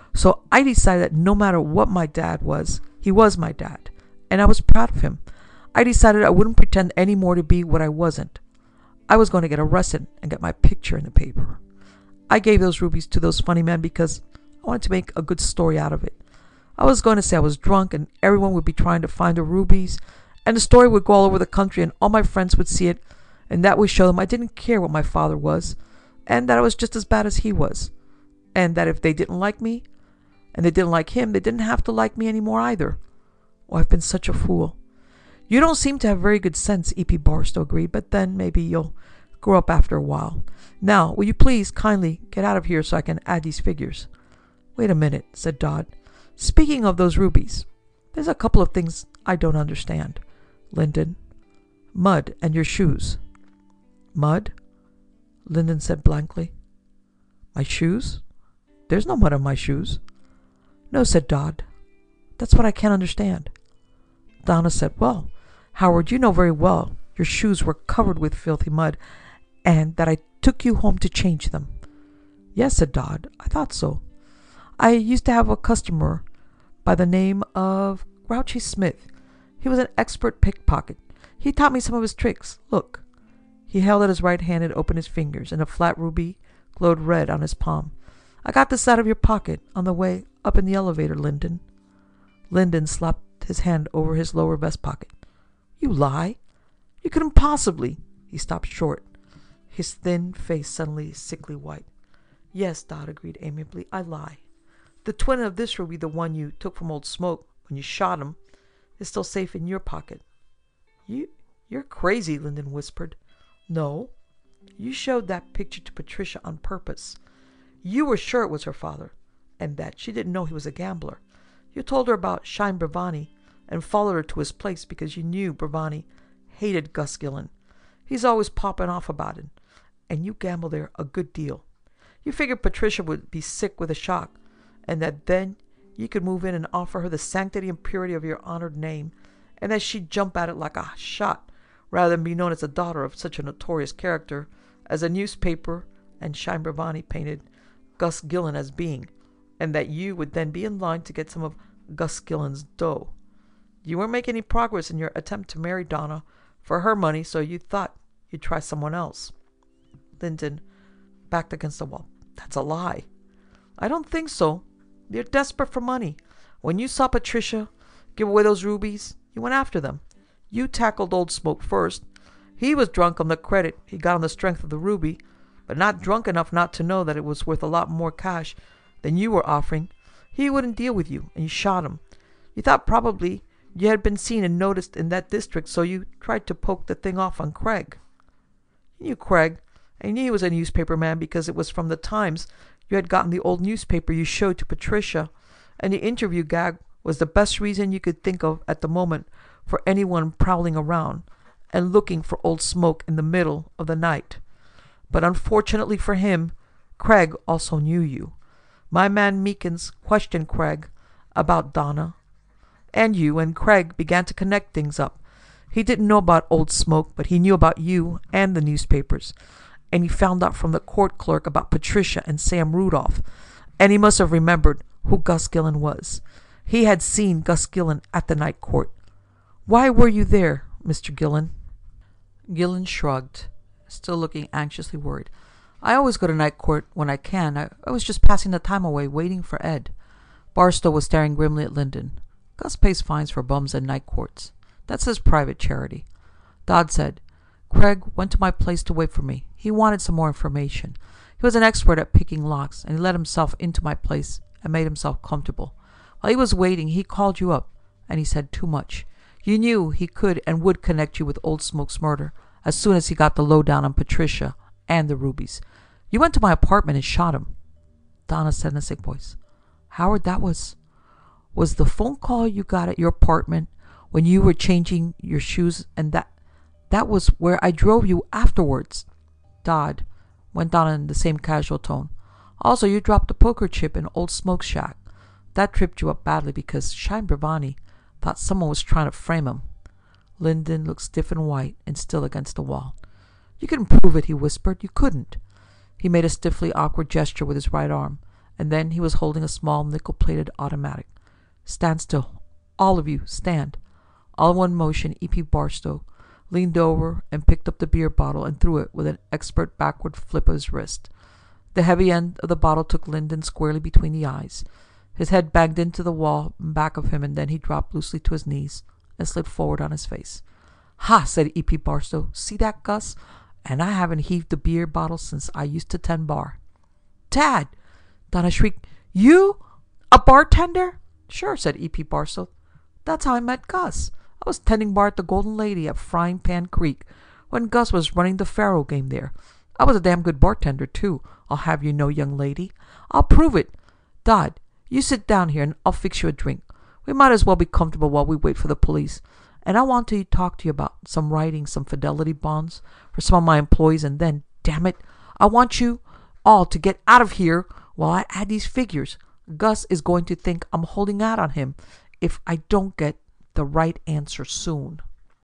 I decided that no matter what my dad was, he was my dad, and I was proud of him. I decided I wouldn't pretend any more to be what I wasn't. I was going to get arrested and get my picture in the paper. I gave those rubies to those funny men because I wanted to make a good story out of it. I was going to say I was drunk and everyone would be trying to find the rubies, and the story would go all over the country and all my friends would see it, and that would show them I didn't care what my father was, and that I was just as bad as he was, and that if they didn't like me and they didn't like him, they didn't have to like me anymore either. Oh, I've been such a fool. You don't seem to have very good sense, E.P. Barstow agreed, but then maybe you'll grow up after a while. Now, will you please kindly get out of here so I can add these figures? Wait a minute, said Dodd. Speaking of those rubies, there's a couple of things I don't understand. Lyndon, mud and your shoes. Mud? Lyndon said blankly. My shoes? There's no mud on my shoes. No, said Dodd. That's what I can't understand. Donna said, well, Howard, you know very well your shoes were covered with filthy mud and that I took you home to change them. Yes, said Dodd, I thought so. I used to have a customer by the name of Grouchy Smith. He was an expert pickpocket. He taught me some of his tricks. Look. He held out his right hand and opened his fingers, and a flat ruby glowed red on his palm. I got this out of your pocket on the way up in the elevator, Lyndon. Lyndon slapped his hand over his lower vest pocket. You lie. You couldn't possibly. He stopped short, his thin face suddenly sickly white. Yes, Dodd agreed amiably, I lie. The twin of this ruby, the one you took from Old Smoke when you shot him, is still safe in your pocket. You're crazy, Lyndon whispered. No, you showed that picture to Patricia on purpose. You were sure it was her father, and that she didn't know he was a gambler. You told her about Shine Bravani and followed her to his place because you knew Bravani hated Gus Gillen. He's always popping off about it, and you gambled there a good deal. You figured Patricia would be sick with a shock, and that then you could move in and offer her the sanctity and purity of your honored name, and that she'd jump at it like a shot, rather than be known as the daughter of such a notorious character as a newspaper and Shine Bravani painted Gus Gillen as being, and that you would then be in line to get some of Gus Gillen's dough. You weren't making any progress in your attempt to marry Donna for her money, so you thought you'd try someone else. Lyndon backed against the wall. That's a lie. I don't think so. You're desperate for money. When you saw Patricia give away those rubies, you went after them. You tackled Old Smoke first. He was drunk on the credit he got on the strength of the ruby, but not drunk enough not to know that it was worth a lot more cash than you were offering. He wouldn't deal with you, and you shot him. You thought probably you had been seen and noticed in that district, so you tried to poke the thing off on Craig. You knew Craig, and you knew he was a newspaper man because it was from the Times you had gotten the old newspaper you showed to Patricia, and the interview gag was the best reason you could think of at the moment for anyone prowling around and looking for Old Smoke in the middle of the night. But unfortunately for him, Craig also knew you. My man Meekins questioned Craig about Donna and you, and Craig began to connect things up. He didn't know about Old Smoke, but he knew about you and the newspapers. And he found out from the court clerk about Patricia and Sam Rudolph. And he must have remembered who Gus Gillen was. He had seen Gus Gillen at the night court. Why were you there, Mr. Gillen? Gillen shrugged, still looking anxiously worried. I always go to night court when I can. I was just passing the time away waiting for Ed. Barstow was staring grimly at Lyndon. Gus pays fines for bums and night courts. That's his private charity. Dodd said, Craig went to my place to wait for me. He wanted some more information. He was an expert at picking locks, and he let himself into my place and made himself comfortable. While he was waiting, he called you up, and he said too much. You knew he could and would connect you with Old Smoke's murder, as soon as he got the lowdown on Patricia and the rubies. You went to my apartment and shot him. Donna said in a sick voice. Howard, that was the phone call you got at your apartment when you were changing your shoes, and that was where I drove you afterwards. Dodd, went on in the same casual tone. Also, you dropped a poker chip in Old Smoke Shack. That tripped you up badly because Shine Bravani thought someone was trying to frame him. Lyndon looked stiff and white and still against the wall. You couldn't prove it, he whispered. You couldn't. He made a stiffly awkward gesture with his right arm, and then he was holding a small nickel-plated automatic. Stand still. All of you, stand. All in one motion, E.P. Barstow leaned over and picked up the beer bottle and threw it with an expert backward flip of his wrist. The heavy end of the bottle took Lyndon squarely between the eyes. His head banged into the wall back of him, and then he dropped loosely to his knees and slid forward on his face. Ha, said E.P. Barstow. See that, Gus? And I haven't heaved a beer bottle since I used to tend bar. Dad! Donna shrieked. You? A bartender? Sure, said E.P. Barstow. That's how I met Gus. I was tending bar at the Golden Lady at Frying Pan Creek when Gus was running the faro game there. I was a damn good bartender, too, I'll have you know, young lady. I'll prove it. Dodd, you sit down here and I'll fix you a drink. We might as well be comfortable while we wait for the police. And I want to talk to you about some writing, some fidelity bonds for some of my employees, and then, damn it, I want you all to get out of here while I add these figures. Gus is going to think I'm holding out on him if I don't get the right answer soon.